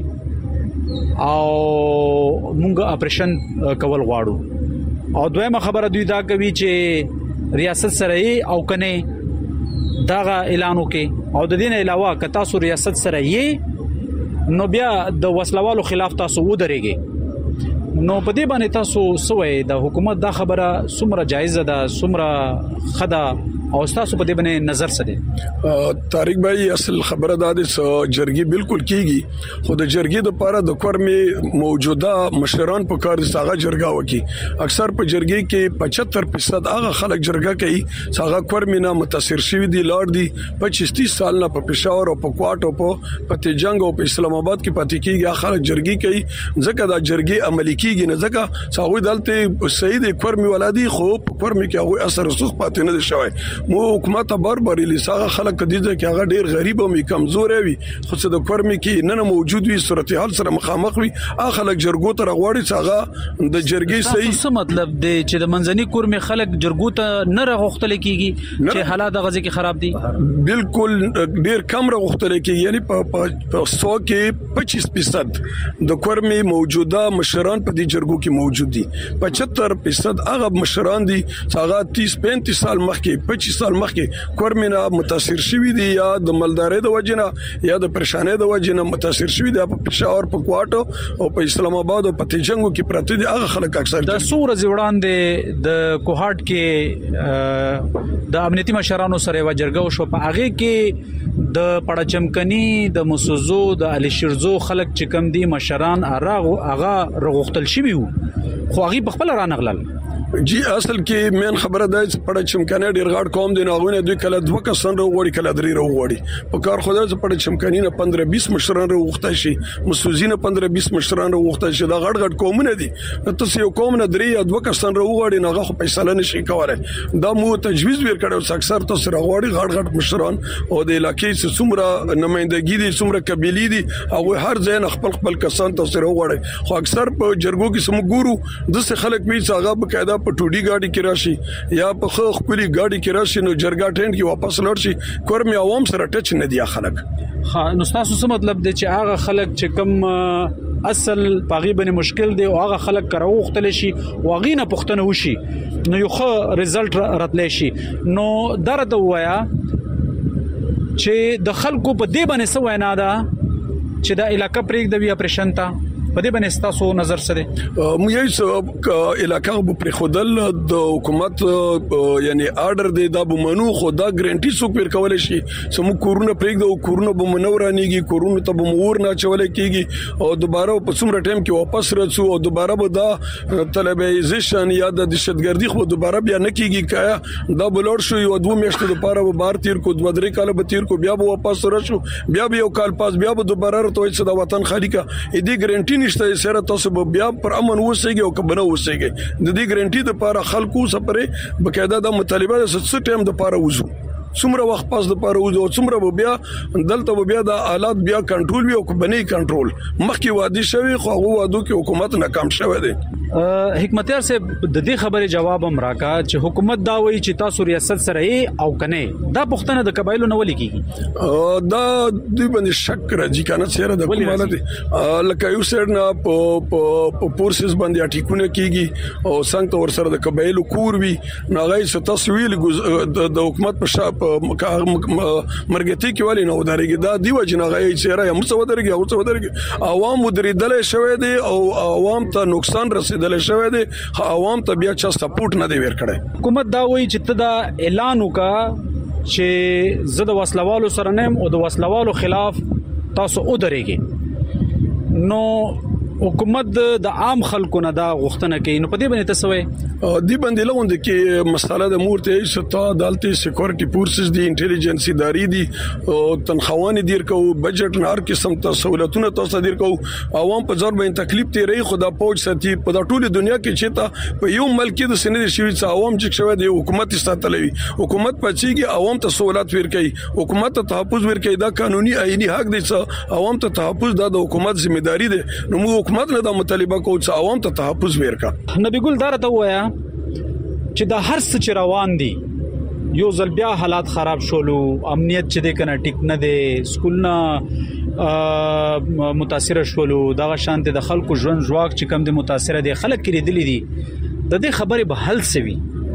او مونږ اپریشن کول غواړو او دویمه خبره دوی دا کوي چې ریاست سره او کنه دغه اعلان وکي او د دې نه علاوه که تاسو ریاست سره نو بیا د وسلوالو خلاف تاسو ودرېږئ نو په دې باندې تاسو سوې د حکومت دا خبره څومره جایزه ده څومره خدا او تاسو په دې باندې نظر څه دي طارق بھائی اصل خبره ده چې جرګي بالکل کیږي خو د جرګي د پاره د کورمي موجوده مشران په کار څنګه جرګه وکي اکثر په جرګي کې 75% هغه خلک جرګه کوي څنګه کورمي نه متاثر شوی دي لار دي 25-30 سال نه په پېښور او په کوټ او په پتیجنګ او په اسلام آباد کې پاتې کیږي خلک جرګي کوي ځکه دا جرګي عملی کیږي نه ځکه څنګه دلته سید کورمي ولادي خو کورمي کې هغه اثر رسوخ پاتې نه شوی مو حکومت بربري لساغه خلک دي چې هغه ډیر غریب او کمزور وي خو څه د کورمي کې نه موجود وي صورتحال سره مخامخ وي اخ خلک جرګو ته راغوري څنګه د جرګي صحیح څه مطلب دی چې د منځني کورمي خلک جرګو ته نه راغختل کیږي چې حالات د غزي کې خراب دي بالکل ډیر کم راغختل کیږي یعنی په 100 کې 25% د کورمي موجوده مشران په دې جرګو کې موجود دي 75% هغه مشران دي څنګه 30-35 سال مخکې 25 سال مخکې کورمینا متاثر شوی دي یا د مالدارۍ د وجنه یا د پریشانۍ د وجنه متاثر شوی دي په پېښور په کوټ او په اسلام آباد او په تجنګو کې پراته دي هغه خلک اکثر د سور زیوړان د کوهات کې د امنیتي مشرانو سره وجرګو شو په هغه کې د پړچمکني د مسوزو د علي شیرزو خلک چې کم دي مشران هغه رغختل شوی وو خو هغه په خپل رانغلل جی اصل کې مین خبره ده چې پړ چمکنه ډیر غاړ قوم دي ناغونه دوی کله دوه کسان وروړي کله درې وروړي په کار خدای چې پړ چمکنی نه 15-20 مشران وروخته شي مسوزی نه 15-20 مشران وروخته شي دا غړ قومونه دي تاسو یو قوم نه درې یا دوه کسان وروړي نه غو فیصله نشي کولای دا مو تجویز ور کړو اکثر تاسو وروړي غړ مشران او د علاقې څومره نمائندګي دي څومره قبيلي دي او هر ځای خپل کسان تاسو وروړي خو اکثر په جرګو کې سم ګورو د څه خلک وی څنګه بقاعده په ټوډي گاډي کې راشي یا په خپلې گاډي کې راشي نو جرګه ټینټ کې واپس لړ شي کورمي عوام سره ټچ نه دی خلک نو تاسو څه مطلب دی چې هغه خلک چې کم اصل پاغي باندې مشکل دی او هغه خلک کروختل شي واغینه پښتنه وشي نو یو ښه رزلټ راتلی شي نو درته وایا چې د خلکو په دې باندې څه وینا ده چې د علاقې پرېږدوي اپریشن ته په دې باندې تاسو نظر سره مو یې علاقې په خودل د حکومت یعنی آرډر دی دا به منو خو دا ګارانټي څوک ور کول شي سمو کورونه پرېږدو کورونه به منورانيږي کورونه ته به مور نه چول کېږي او دوباره په څومره ټیم کې واپس راځو او دوباره به دا طلبایزیشن یا د دهشتګردي خو دوباره بیا نه کېږي کایا دا بلور شو یو دوه میاشتې لپاره به بار تیر کو 2-3 کال به تیر کو بیا به واپس راشو بیا به یو کال پاس بیا به دوباره راځي چې دا وطن خالي کا دې ګارانټي نشته سره تاسو بیا پر امن وسیږي او کبنه وسیږي د دې ګارانټي د لپاره خلکو سپره بقاعده د مطالبه د ست ټیم د لپاره وځو څومره وخت پاس د پاره وځو څومره بیا دلته بیا د حالات بیا کنټرول وي او بنې کنټرول مخکې وادي شوی خو هغه وادو کې حکومت ناکام شوی دی. حکمتیار صاحب د دې خبرې جواب هم راکا چې حکومت دا وایي چې تاسو ریاست سره یې او کنه دا پښتنه د قبایلو نه ولي کیږي دا دوی باندې شک راځي کنه چیرې د کومه نه لکه یو سر نه په پورسز باندې اټیکونه کیږي او څنګه ور سره د قبایلو کور وي ناغای څه تصویل د حکومت په شاپ مرګتي کې والی نو درېږي دا دیو جنغای چیرې هم څه ودرېږي او څه ودرېږي عوام درېدل شوی دی او عوام ته نقصان رسیدل شوی دی عوام ته بیا چا سپورټ نه دی ورکړي. حکومت دا وایي چې ته دا اعلان وکا چې زه د وسلوالو سره نیم او د وسلوالو خلاف تاسو ودرېږئ نو حکومت د عام خلکو نه دا غوښتنه کوي نو په دې باندې تاسو وایي دی باندې لغوند کې مساله د مورته ستا عدالتي سکیورټي فورسز دی انټيليجنس اداري دي او تنخوان دیر کو بجټ نار قسم ته سہولتونه تاسو دیر کو عوام په ځور باندې تکلیف تی رہی خدا پوج ساتي په ټوله دنیا کې چې ته په یو ملک د سند شوی څه عوام چې شوی دی حکومت استاتلوي حکومت پچیږي عوام ته سہولت ورکړي حکومت ته تحفظ ورکړي دا قانوني آئینی حق دی چې عوام ته تحفظ د حکومت ذمہ داری ده نو حکومت نه دا مطالبه کوي چې عوام ته تحفظ ورکړي. نبی ګل دار ته وایا چې دا هر څه چې روان دي یو ځل بیا حالات خراب شولو امنیت چې د کنه ټیک نه دي سکولنا متاثر شولو دا شانته د خلکو ژوند ژواک چې کم دي متاثر دي خلک کړي دي د دې خبرې به حل سوي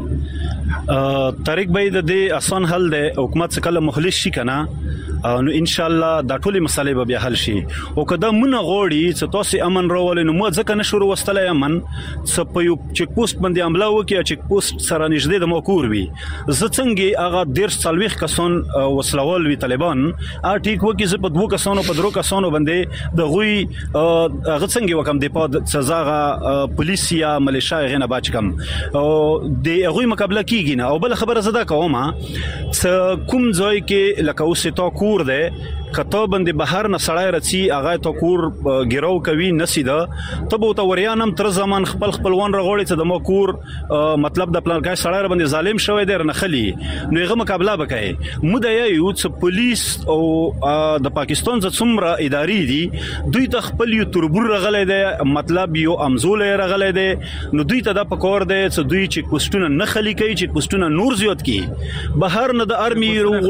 طریق به د دې آسان حل دی حکومت څخه مخلص شي کنه نو ان شاء الله دا ټولې مسالې به بیا حل شي او کله مونږ غوړي چې تاسو امن راولې نو مو ځکه نشو وستلای امن څه په یو چک پوسټ باندې حمله وکړي چک پوسټ سره نږدې د موکور وي زه څنګه هغه ډیر څلويخ کسان وسلوال وی طالبان ټیک وکړي زه په دوه کسانو په درو کسانو باندې د غوي هغه څنګه وکم د په سزا پولیسیا ملیشیا غنه باج کم او د غوي مقابله کیږي نه او بل خبره زده کومه کوم ځای کې لکه اوسه تا کور ده کته باندې بهر نه سړی رچی هغه تو کور ګیرو کوي نسیده تبو ته وریانم تر زمان خپلوان رغوړي ته د مو کور مطلب د پلان کې سړی باندې ظالم شوی دی نه خلی نو هغه مقابله وکړي مو د یو څ پولیس او د پاکستان ز څومره اداري دي دوی ته خپل یو تربور رغلې دی مطلب یو امزول رغلې دی نو دوی ته د پکور دی چې دوی چې پوسټونه نه خلی کوي چې پوسټونه نور زیات کی بهر نه د ارمي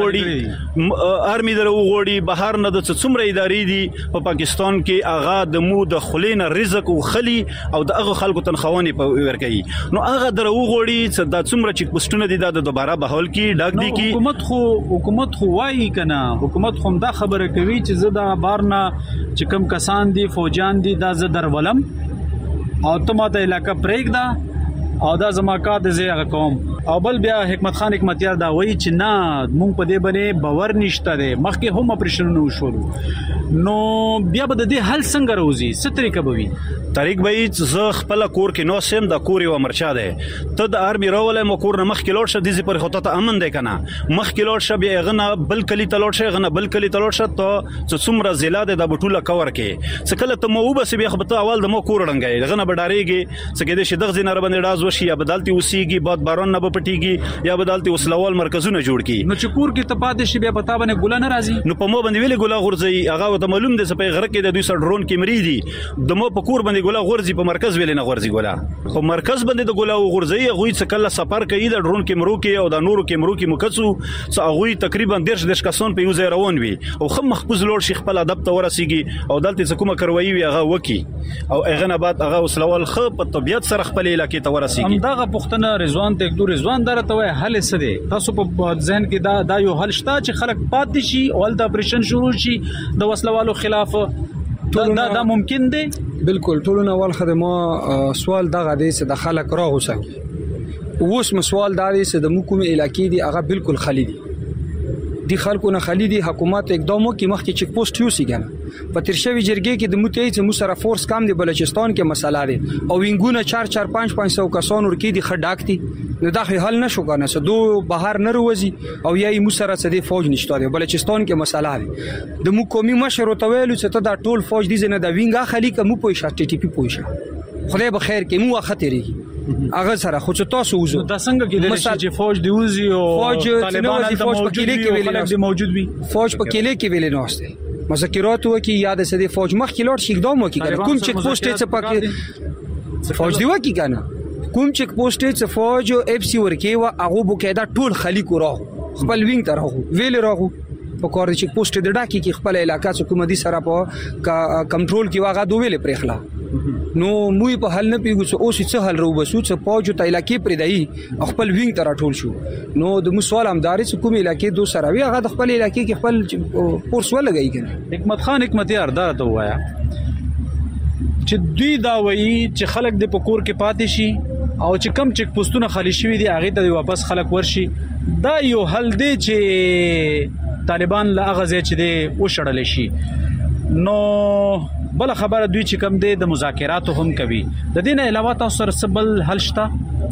وروړي ارمي درو وروړي بهر نه د څومره ادارې دي په پاکستان کې اغا د مو د خلین رزق او خلی او د هغه خلکو تنخوانی په ورکړي نو هغه درو وروړي چې د څومره چې پوسټونه دي د دوباره بهول کې ډاګ دي کې حکومت خو وایي کنه حکومت خو دا خبره کوي چې زه د بارنا چې کم کسان دي فوجان دي دا زه درولم او ته ماته علاقہ پرېګ دا او دا زماکات زه هغه کوم او بل بیا حکمت خان حکمتیار دا وایي چې نه مونږ په دې باندې باور نشته ده مخکې هم اپریشن نو شول نو بیا به د دې حل څنګه راوځي څه طریقه به وي طریق به زه خپل کور کې نو سم د کور یو مرچا ده ته د ارمي راولې مو کور نه مخکې لوړ شه د دې پر خطه ته امن ده کنه مخکې لوړ شه بیا غنه بل کلی ته لوړ شه غنه بل کلی ته لوړ شه ته څومره زلاده د بټوله کور کې څه کله ته مو وبس بیا خپل اول د مو کور رنګي غنه بډاریږي څه کې د شدغ زینار باندې راز وشي یا بدلتي وسیږي بعد بارون نه پټيږي یا بدلتي وسلوال مرکزونه جوړ کی نو چې کور کې ته پاتې شي بیا پتا باندې ګولا نه راځي نو په مو باندې ویلې ګولا غورځي هغه ته معلوم دي چې په غره کې د دوی سره ډرون کیمرې دي د مو په کور باندې ګولا غورځي په مرکز ویلې نه غورځي ګولا په مرکز باندې د ګولا غورځي هغه څه کله سفر کوي د ډرون کیمرو کې او د نورو کیمرو کې مکڅو څه هغه تقریبا 10 کسان په یو ځای روان وي او خم محفوظ لوړ شي خپل ادب ته ورسیږي او دلته څه کومه کروي وي هغه وکی او هغه نه بعد هغه وسلوال خ په طبيعت سره خپل علاقې ته ورسیږي همدغه پښتنه رضوان ته دو رضوان درته وای حل څه دی تاسو په ذهن کې دا یو حل شته چې خلک پاتې شي او د اپریشن شروع شي د وسلوالو خلاف دا ممکن دی بالکل ټولونه اول خدمه سوال دغه دی چې د خلک راغوسه اوس مسوال دا دی چې د حکومت علاقې دی هغه بالکل خالی دي دی خلکو نه خالی دي حکومت اقدامو کې مخکې چک پوسټ یو سیګنه په ترشوي جرګې کې د متي چې مسره فورس کام دی بلوچستان کې مسله ده او وینګونه 4-4-500 کسان ورکی دي خډاک دي نو دا حل نشو کنه چې دو بهر نه روزي او یای مسره څه دی فوج نشته دی بلوچستان کې مسله ده د مو قومي مشر او تویل چې ته دا ټول فوج دي نه د وینګه خلی کوم پوي شات ټي پی پوي شه خدای به خیر کې مو خطرېږي هغه سره خو څه تاسو وزو دا څنګه کېدل چې فوج دی وزي او طالبان د فوج په کلی کې موجود وي فوج په کلی کې ویل نه واسطه مذاکرات وکي یاد سدي فوج مخ کې لوټ اقدام وکي کوم چیک پوسټ څه پکې فوج دی وکي کنه کوم چیک پوسټ څه فوج او اف سی ورکی وا هغه بو کې دا ټول خلی کو راغو خپل وینګ ته راغو ویل راغو په کار چیک پوسټ د ډاکی کې خپل علاقې حکومتي سره په کنټرول کې واغه دوه ویل پرېخلا نو موږ په حل نه پیګو چې اوس څه حل رو بسو چې فوج ته علاقې پرې دی خپل وینګ ته راټول شو نو د مسوال امداري چې کوم علاقې دو سره وی هغه خپل علاقې کې خپل پورس ولګی کنه حکمت خان حکمتیار دا ته وایا چې دوی دا وایي چې خلک د پکور کې پاتې شي او چې کم چک پوسټونه خالی شوی دي هغه ته واپس خلک ورشي دا یو حل دی چې طالبان لا غزه چې دی او شړل شي نو بل خبره دوی چې کم دی د مذاکراتو هم کوي د دې نه علاوه تاسو سره سبل حل شته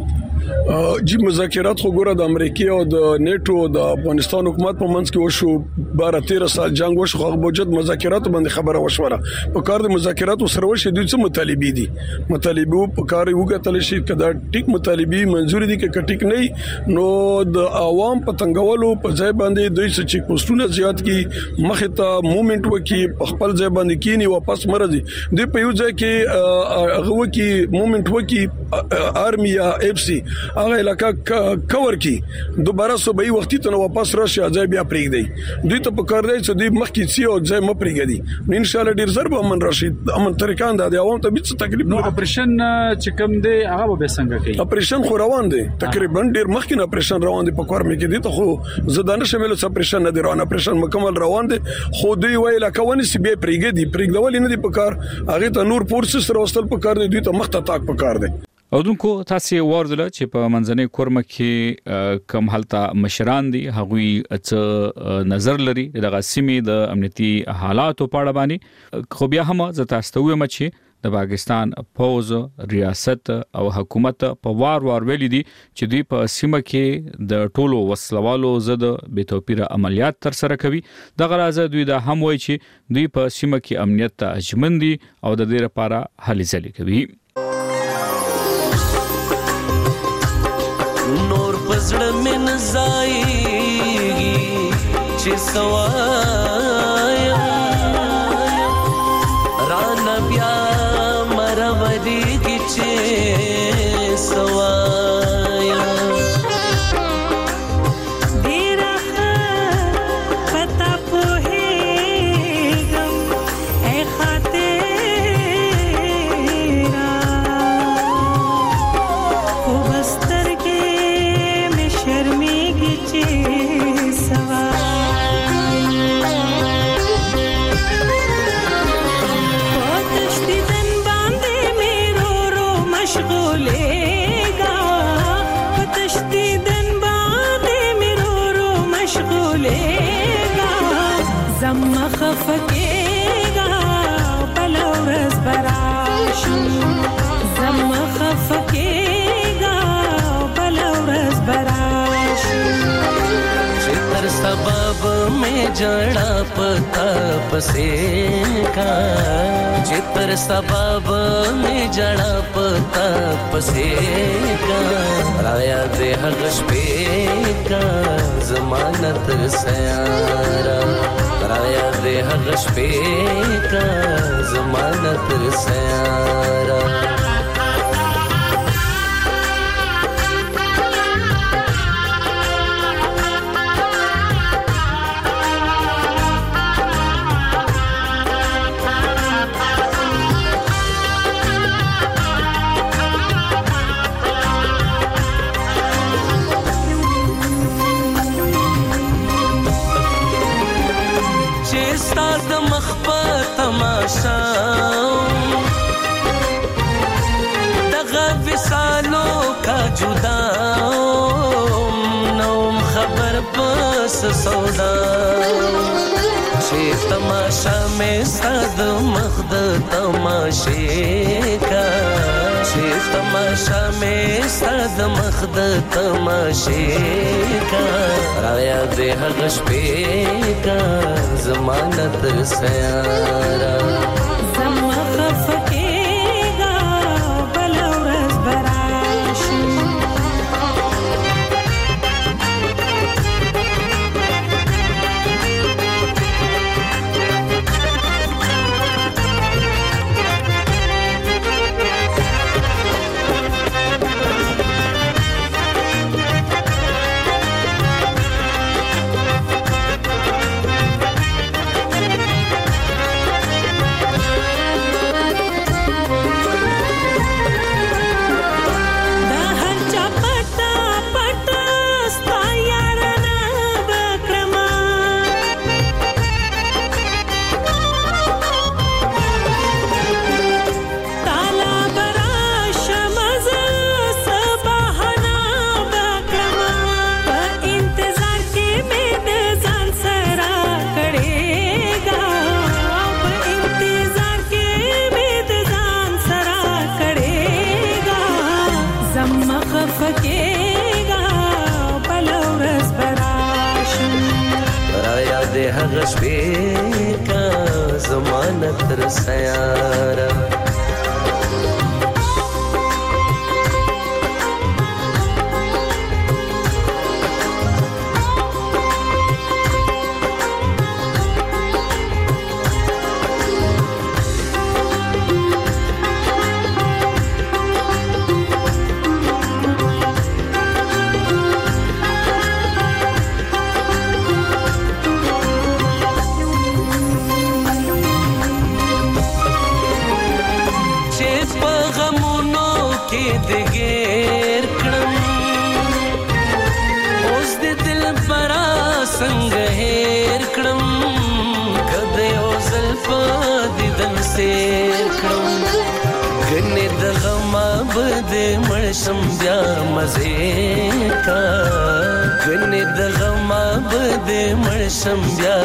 جی مذاکرات خو ګوره د امریکای او د نیټو د افغانستان حکومت په منځ کې وشو 12-13 سال جنگ وشو خو بوجت مذاکرات باندې خبره وشوره په کار د مذاکرات سره وشي دوی څه مطالبه دي مطالبه په کار یو غتل شي کدا ټیک مطالبه منزور دي کې ټیک نه نو د عوام په تنګولو په ځای باندې دوی څه چیک پوسټونه زیات کی مخه ته موومېنټ وکي خپل ځای باندې کینی واپس مرزي دوی په یو ځای کې هغه وکي موومېنټ وکي آرمي یا اف سی هغه علاقہ کور کی دوباره صبحي وختي ته واپس راشي ځای بیا پریږدي دوی ته په کار دی چې دوی مخکې سی او ځای م پریږدي نو ان شاء الله ډیر ضرب امن راشي امن طریقان د عوام ته بیت تقریبا نو اپریشن چې کوم دی هغه به څنګه کوي اپریشن خو روان دی تقریبا ډیر مخکې نه اپریشن روان دی په کار مې کې دي ته خو زدانه شامل اپریشن نه دی روان اپریشن مکمل روان دی خو دوی ویل کاونی سی بیا پریږدول نه دی په کار هغه ته نور فورسز سره وصل په کار دی دوی ته مخته تاک په کار دی او دونکو تاسو وردل چې په منځنۍ کورمه کې کم حالت مشران دي هغوی څه نظر لري دغه سیمې د امنیتي حالاتو په اړه باندې خو بیا هم زه تاسو ته وایم چې د پاکستان فوج ریاست او حکومت په وار ویلي دي چې دوی په سیمه کې د ټولو وسلوالو ضد بے توپیره عملیات تر سره کوي دغه راځي دوی دا هم وایي چې دوی په سیمه کې امنیت ته اجمن دي او د دې لپاره هلې ځلې کوي نور پزړه من زایږي چې سوایا را بیا مرودي چې سوایا ډیره پتا پوهېږم اے خاطره خو بستر زما خفقېږه بل ورځ به راشي زما خفقېږه بل ورځ به راشي چې تر سبب مې جړه پتا پسې کا چې تر سبب مې جړه پتا پسې کا رایا دې هغه شپې کا ضمانت سیارا رایا دې هغه شپې کا ضمانت سیارا دغه وسالو کا جدا نوم خبر پس سودا چې تماشا مې صد مخد تماشې کا چې تماشا مې صد مخد تماشې کا رایا دې هغه شپې کا ضمانت سیارا زما خفقېږه بل ورځ به راشي هغه شپې کا زمانه تر سیاره مرشم بیا مزه کا غنی د غما بد مرشم بیا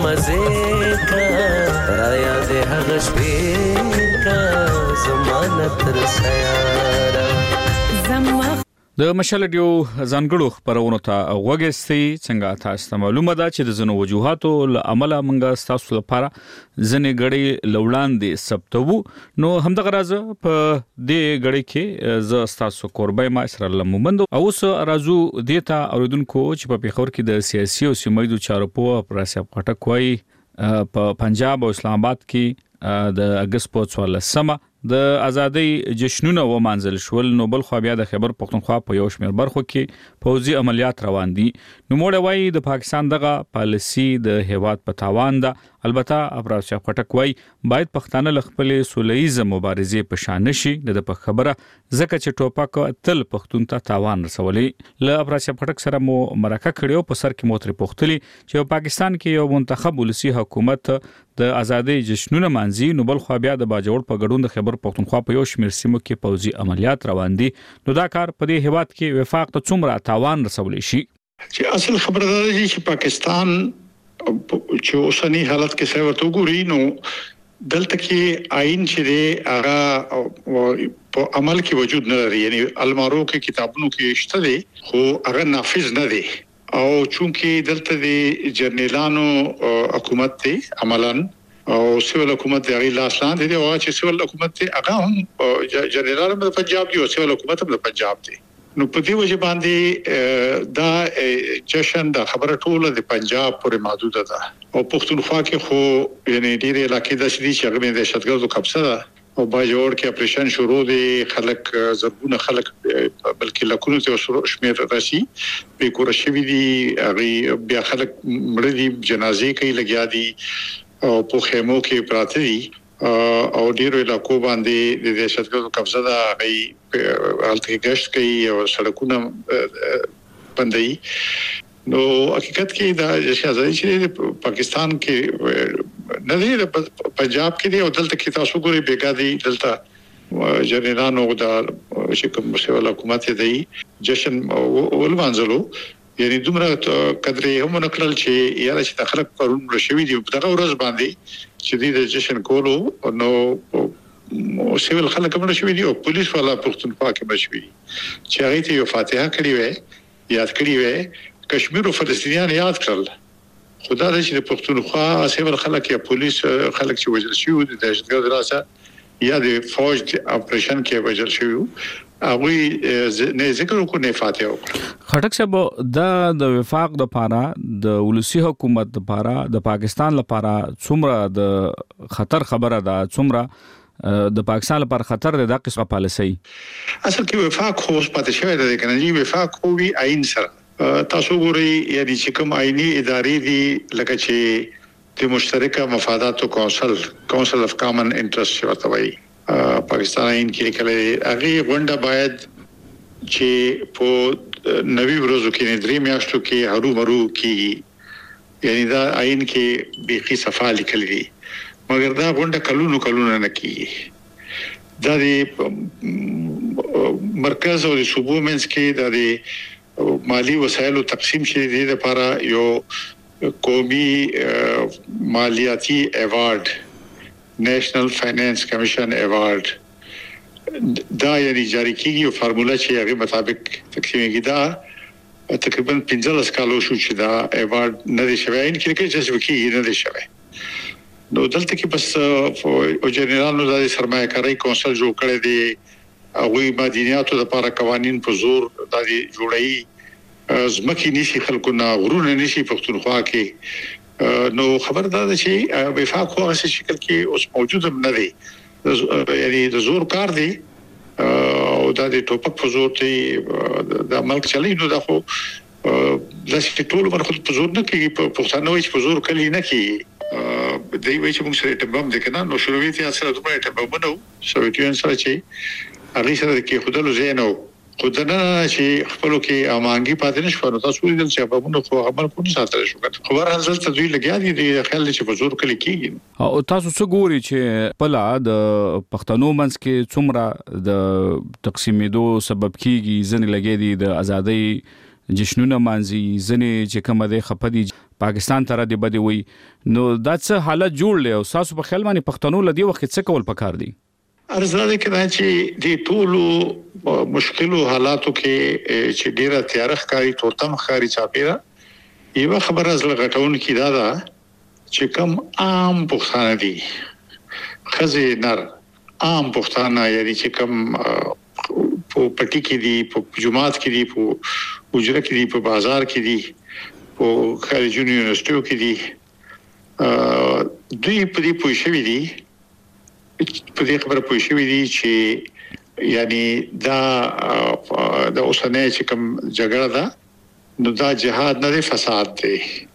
مزه کا رایا د هغه شپې کا زمانه تر سیاره زما د مشالډیو ځانګړو خبرونو ته وګورئ څنګه تاسو ته معلومه ده چې د زنو وجوهاتو عمله منګه تاسو لپاره ځنې غړي لوړاندې سپتوو نو همدغه راز په دې غړي کې ز تاسو قربای ما سره لمومند او اوس راځو دیتا اوریدونکو چې په پیښور کې د سیاسي او سیمایي چارو په پراسیاب خټک وای په پنجاب او اسلام آباد کې د اگست په 14 د ازادۍ جشنونه ومانځل شول نو بل خو بیا د خیبر پختونخوا په یو شمېر برخو کې فوزي عملیات روان دي نو موږ وایي د پاکستان دغه پالیسی د هیواد په تاوان ده البته افراز خټک وایي باید پښتانه خپل سولهیزه مبارزې په شان نشي د خبره ځکه چې ټوپک تل پښتون ته تاوان رسولې ل افراز خټک سره مو مرکه کړیو په سر کې موتري پختلی چې پاکستان کې یو منتخب ولسی حکومت د ازادۍ جشنونه مانځي نو بل خو بیا د باجوړ په ګډون د خیبر پختونخوا په یو شمېر سیمو کې فوزي عملیات روان دي نو دا کار په دې هیواد کې وفاق ته څومره تاوان رسولې شي چې اصل خبره ده چې پاکستان چې اوسنی حالت کې څه ورته ګوري نو دلته کې آئین چې دی هغه په عمل کې وجود نه لري یعنی المارو کې کتابونو کې شته دي خو هغه نافذ نه دي او چونکه دلته د جنرالانو حکومت دی عملاً او سیول حکومت دی لاس لاندې دی او چې سیول حکومت دی هغه هم جنرال د پنجاب دی او سیول حکومت د پنجاب دی نو په دې وجه باندې دا جشن د خبره ټوله د پنجاب پورې محدود ده او پښتونخوا کې خو یعنی ډېر علاقې د شدي چې هغه د دهشتګردو قبضه ده او باجوړ کې اپریشن شروع دي خلک زرګونه خلک بلکې لکونو ته شمیر راشي به کور شوی دي هغه بیا خلک مړ دي جنازې کوي لګیا دي او په خیمو کې پراته دي او ډیرو علاقو باندې د دهشتګردو قبضه ده هغه الته گشت کوي او سړکونه بندي نو حقیقت کې دا چې پاکستان کې نه دی پنجاب کې دی او دلته کې تاسو ګوري بیګا دی دلته جنرالانو دا چې کوم سیول حکومت دی جشن ولمانځلو یعنی دومره قدرې هم نکړل چې یاره چې تخلق پرون رشوي دی دغه ورځ باندې چې د جشن کولو نو سیول خلک هم رشوي دي او پولیس والا پښتونخوا کې مشوي چې هغه ته یو فاتحه کړی وي یاد کړی وي کشمیر او فلسطینیان یاد کړل خدا دې چې پښتونخوا سیول خلک یا پولیس خلک چې وجل شي د دهشتګرد راسه یا د فوج اپریشن کې وجل شي هغه نه ذکر کو نه فاتحه خټک صاحب د وفاق د پاره د ولسی حکومت د پاره د پاکستان لپاره څومره د خطر خبره ده څومره د پاکستان لپاره خطر ده د قصه پالیسي اصل کې وفاق خو پاتې شوی دی کنه جی وفاق خو وی آئین سره تاسو ګورئ یعنی چې کوم آئینی ادارې دي لکه چې د مشترکه مفاداتو کونسل اف کامن انټرست ورته وایي پاکستان آئین کې کله هغه غونډه باید چې په نوي ورځو کې درې میاشتو کې هرو مرو کې یعنی دا آئین کې بيخي صفه لیکل دي مګر دا غونډه کلونو نه کیږي دا د مرکز او د صوبو منځ کې د مالی وسایلو تقسیم شې دي لپاره یو قومي مالیاتی ایوارډ نیشنل فائنانس کمیشن ایوارډ دا یعنی جاری کیږي او فارمولا چې هغه مطابق تقسیمېږي دا تقریبا 15 کالو شو چې دا ایوارډ نه دی شوی ان کې چې وکي نه دی شوی نو دلته کې بس او جنرال نو د سرمایه کاری کونسل جوړ کړی دی او مدینیاتو لپاره قوانين په زور د جوړایي زمکي نشي خلکو نه غرونه نشي پښتونخوا کې نو خبردار چې وفاق خو هغه شکل کې اوس موجود نه دی یعنی د زور کار دی او د ټوپک په زور ته د ملک چلی نو دا خو لاسه ټول ورخه په زور نه کې په پښتنو کې په زور کلی نه کې دی وایي چې موږ سره ته بم د کنه نو شروعي سره دومره ته بم نو سویټیان سره چې هغه سره کې خدای زینو خدای چې خپل کې امانګي پاتې نشو نو تاسو دې چې په موږ خو عمل کوو ساتل شو خبر حاصل تدوی لګیا دي د خیال چې په زور کلی کېږي او تاسو څه ګوري چې پلا د پښتنو منځ کې څومره د تقسیمېدو سبب کیږي ځنې لګې دي د ازادۍ جشنونه مانځي ځنې چې کومه د خپدي پاکستان تر دې بده وي نو دا څه حالت جوړ لې او تاسو په خیال باندې پښتنو لدی وخت څه کول پکار دي ارزاده کړه چې د ټولو مشکلو حالاتو کې چې ډیره تیارخ کاری تورتم خاري چاپیرا یو خبر از لغټون کې دا چې کم عام پښتانه دي خزه نر عام پښتانه یعنی چې کم په پټی کې دي په جماعت کې دي په وجره کې دي په بازار کې دي په خارجونو یونیورسيټو کې دي دوی په دې پوښښوي دي په دې خبره پوښښوي دي چې یعنی دا د اوسنۍ چې کوم جګړه ده نو دا جهاد نه دی فساد دی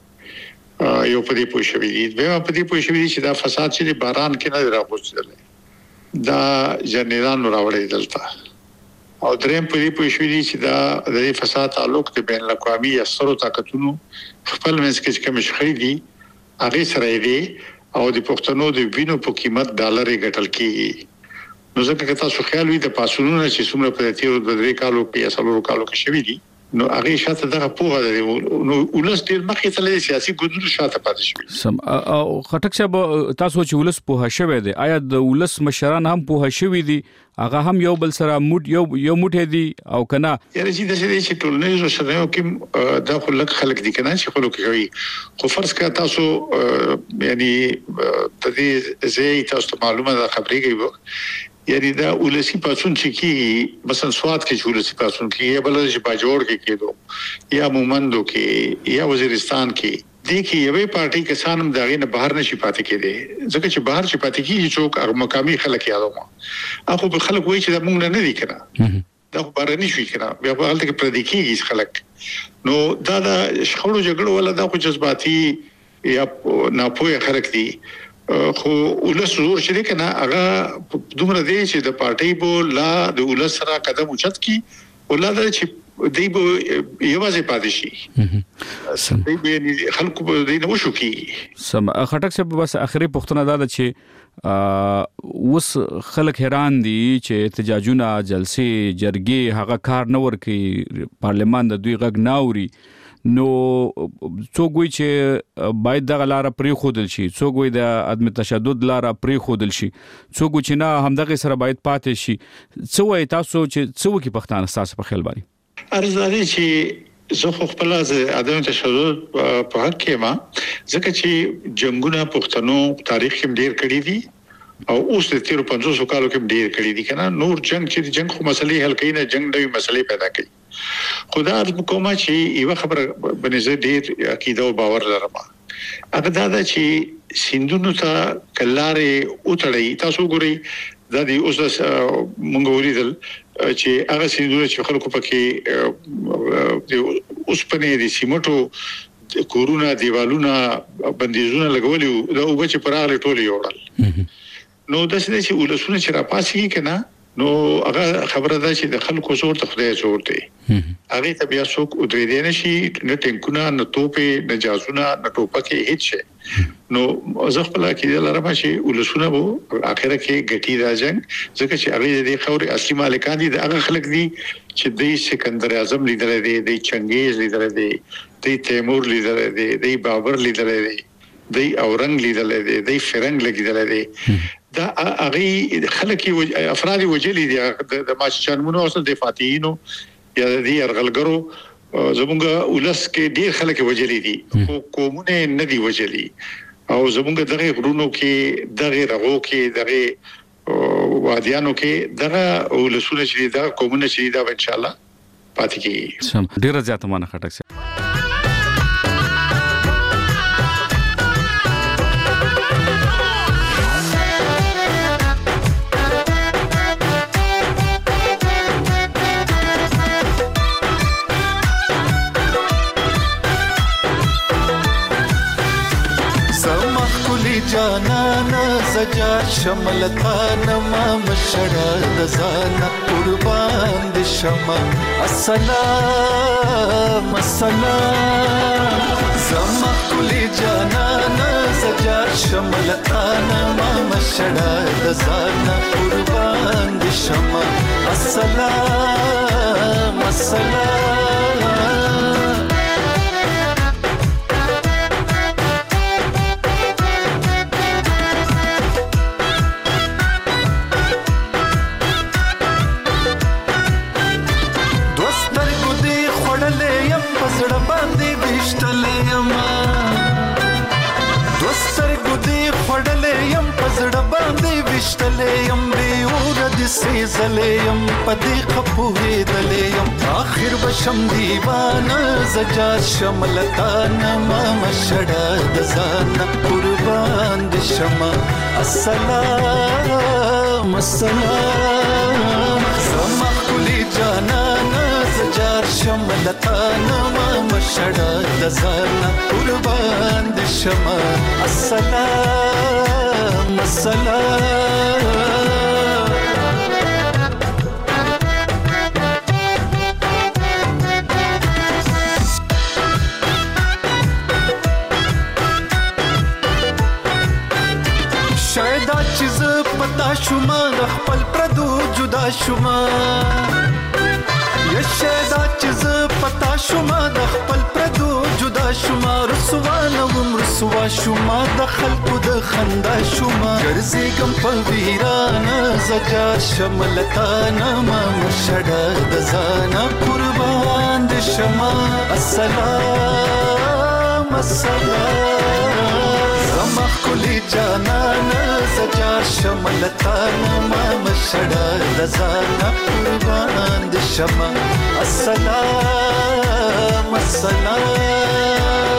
یو په دې پوښښوي دي به په دې پوښښوي دي چې دا فساد چې باران کې نه راغوښتل دا جنرالانو راوړی دلته او دریم په دې پوښښوي دي چې دا د فساد تعلق د بین الاقوامي اثرو طاقتونو خپل منځ کې کوم شخړې دي هغه سره دی او د پښتنو د وینو په قیمت ډالر ګټل کیږي نو ځکه چې تاسو خیال وي د پاسونو چې څومره په تیرو د 3 کالو کې یا 4 کالو کې شوي دي نو هغه شاته دغه پوهه لري نو ولس ډیر مخې ته لري سیاسي ګوندونو شاته پاتې شوی سم او خټک صاحب تاسو چې ولس پوهه شوی دی آیا د ولس مشران هم پوهه شوی دي هغه هم یو بل سره یو موټه دي او کنه یاره چې ټولنیز رسنیو کې دا خلک خلک دي کنه چې خلک کوي خو فرض کړه تاسو یعنی د دې زی تاسو معلومه ده خبرې کوي یعنی دا ولسی پاتون چې کی مثلا سواد کې ولسی پاتون کې یا بل چې باجوړ کې کېدو یا مومندو کې یا وزیرستان کې دیکي یوې پارټي کسانم داغه نه بهر نشي پاتې کېدي ځکه چې بهر چې پاتې کیږي څوک مقامي خلک یادو ما اخو به خلک وایي چې موږ نه دي کنه دا بهر نه شي کنه بیا په حالت کې پردي کیږي خلک نو دا شخړو جګړو ولا دا خو جذباتي یا ناپوهه خلک دي خو ولس زور شری کنه هغه دومره دی چې د پارټي بو لا د ولس سره قدم اوچت کی ولادت چې دی به یوازې پاتې شي سم دی به خلکو به دی نو شو کی سم خټک صاحب بس اخري پښتنه دا چې وس خلک حیران دي چې احتجاجونه جلسې جرګې هغه کار نه ورکي پارلمان د دوی غږ ناوري نو څوک وی چې باید د غلاره پری خودل شي څوک وی د عدم تشدد لاره پری خودل شي څوک چې نه همدغه سره باید پاتې شي څو وی تاسو چې څو کې پښتانه تاسو په خیال باندې ارزادي چې زه خپل از عدم تشدد په حق کې ما ځکه چې جنگونه پښتنو تاریخ کې ډیر کړی دي او اوس د 500 کالو کې ډیر کړی دي کنه نور جنگ چې جنگ خو مسلې حل کوي نه جنگ دوی مسلې پیدا کوي خدای دې کومه چې یو خبره بنځ ډیر عقیده او باور لرم هغه دا چې سیندونو ته کلاره اوتړی تاسو ګوري دا دی اوس مونږ ولیدل چې هغه سیندونه چې خلکو پکې اوس پنې دي سیمټو کورونا دیوالونه بندیزونه لګولې دا او چې پراغله ټولې وړل نو د څه چې ولسونه چې را پاسي کنه نو هغه خبره ده چې د خلکو زور ته خدای زور دی هغه ته بیا څوک ودرې دی نشي نه ټینکونه نه توپې نه جاسونه نه ټوپکې هیڅ شي نو زه خپل کې لرم چې ولسونه وو اخره کې ګټي راځي ځکه چې هغه د خوري اصلي مالکان دي هغه خلک دي چې د سکندر اعظم لیدل دي د چنګیز لیدل دي د تیمور لیدل دي د بابر لیدل دي د اورنګ لیدل دي د فرنګ لیدل دي دا هغه خلک افراد وجلي دي د ماشچانمونو او د فاتحینو یا د ارغلګرو زمونږ ولس کې ډیر خلک وجلي دي خو قومونه نه دي وجلي او زمونږ دغه غرونو کې دغه رغو کې دغه وادیانو کې دغه ولسونه چې دا قومونه چې دا ان شاء الله پاتې کیږي. ډیر زیاته مانه خټک جانانا سجا شملتانا ما مشڑا دزانا قربان دی شما السلام السلام زما کلی جانانا سجا شملتانا ما مشڑا دزانا قربان دی شما السلام السلام وشتلیم بیور د سیزلیم پدې خپوې دلیم اخر بشم دیوانه زجا شملتان ما مشړه د ځان قربان د شمه السلام السلام زما کلی جانانا زجا شملتان ما مشړه د ځان قربان د شمه السلام السلام شاید چیز پتا شوما د خپل پردو جدا شوما یا شاید چیز پتا شوما د خپل پردو جدا شوما رسوا شوما د خلقو د خندا شوما ګرځېږم په ویرانه زجا شملتانه ما مشړه د ځانه قربان د شما السلام السلام زما کلی جانانه زجا شملتانه ما مشړه د ځانه قربان د شما السلام السلام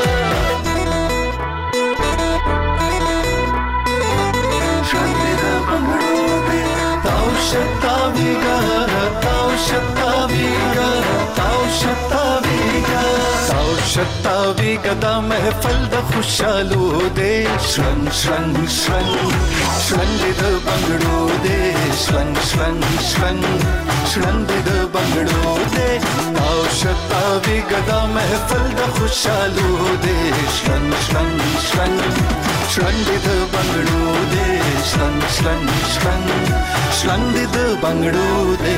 شتاویگا دا محفل دا خوشالو دے شرنگ شرنگ شرنگ شرنگ دا بنگڑو دے شرنگ شرنگ شرنگ شرنگ دا بنگڑو دے شتاویگا دا محفل دا خوشالو دے شرنگ شرنگ شرنگ شرنگ دا بنگڑو دے شرنگ شرنگ شرنگ شرنگ دا بنگڑو دے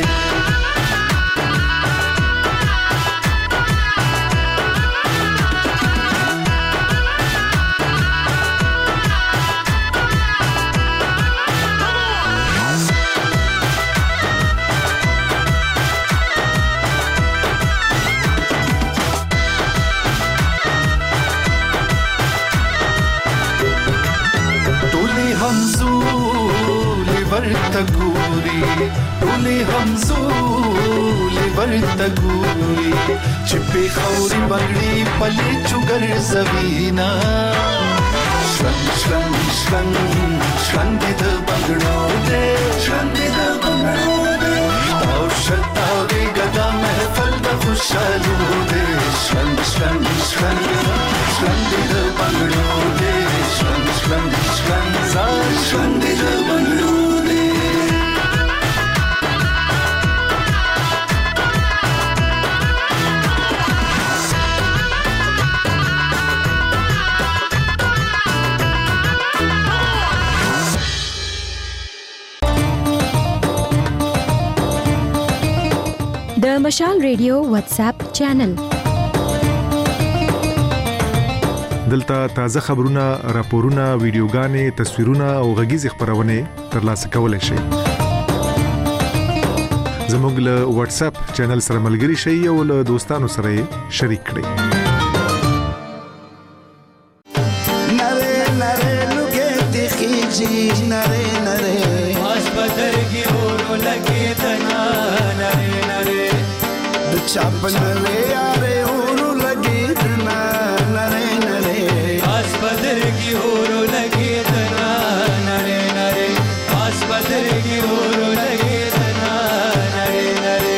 ټولې همزولې ورته ګوري چې پېښوري بنګړي پلې چوګر زوینا شرنګ شرنګ شرنګ شرنګ د بنګړو دې شرنګ د بنګړو دې او شتاوي ګدا محفل د خوشالو دې شرنګ شرنګ شرنګ شرنګ د بنګړو دې شرنګ شرنګ شرنګ شرنګ د بنګړو د مشال ریډیو واتس اپ چینل دلته تازه خبرونه، راپورونه، ویډیوګانې، تصویرونه او غږیز خبرونه ترلاسه کولای شئ. زموږ له واتس اپ چینل سره ملګري شئ او له دوستانو سره شریک کړئ. نره نره لګې دي خيجي نره نره واش بدر کی اورو لګې تنا نره نره د چاپن له یاره اورو لګې تنا نره نره واش بدر کی اورو لګې تنا نره نره واش بدر کی اورو لګې تنا نره نره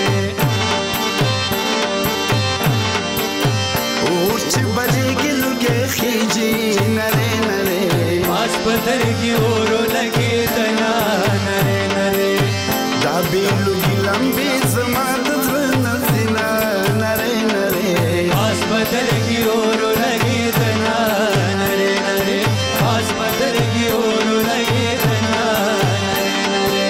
اور چې بلګې لګې خيجي نره نره واش بدر کی اورو لګې تنا نره نره دا به لګې لمبي زما د زنه زنا نره نره واش بدر کی اورو لګې تنا نره نره واش بدر کی اورو لګې تنا نره نره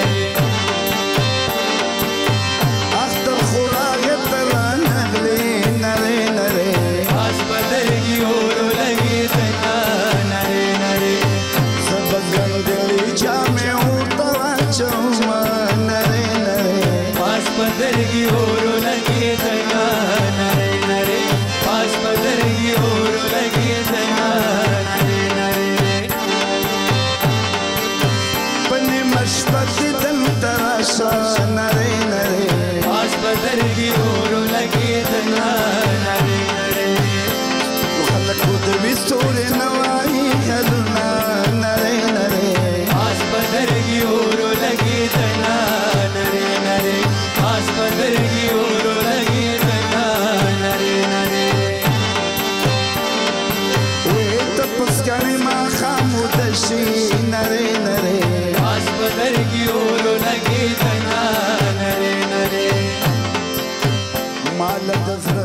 اختر خوراګ تلا نغلي نره نره واش بدر کی اورو لګې تنا نره نره سبګندلي جامه اوتوا چوما نره نره واش بدر کی اورو لګې تنا نره نره واش بدر کی اورو لګې تنا نره نره پنه مشبت دل تراشا نره نره واش بدر کی اورو لګې تنا نره نره خلق د وستور نوای هلنا نره نره واش بدر کی اورو لګې تنا نره نره واش بدر کی اورو لګې تنا نره نره وې تپس کړي ما خاموشي نره نره واش بدر کی اورو لګې تنا نره نره مال د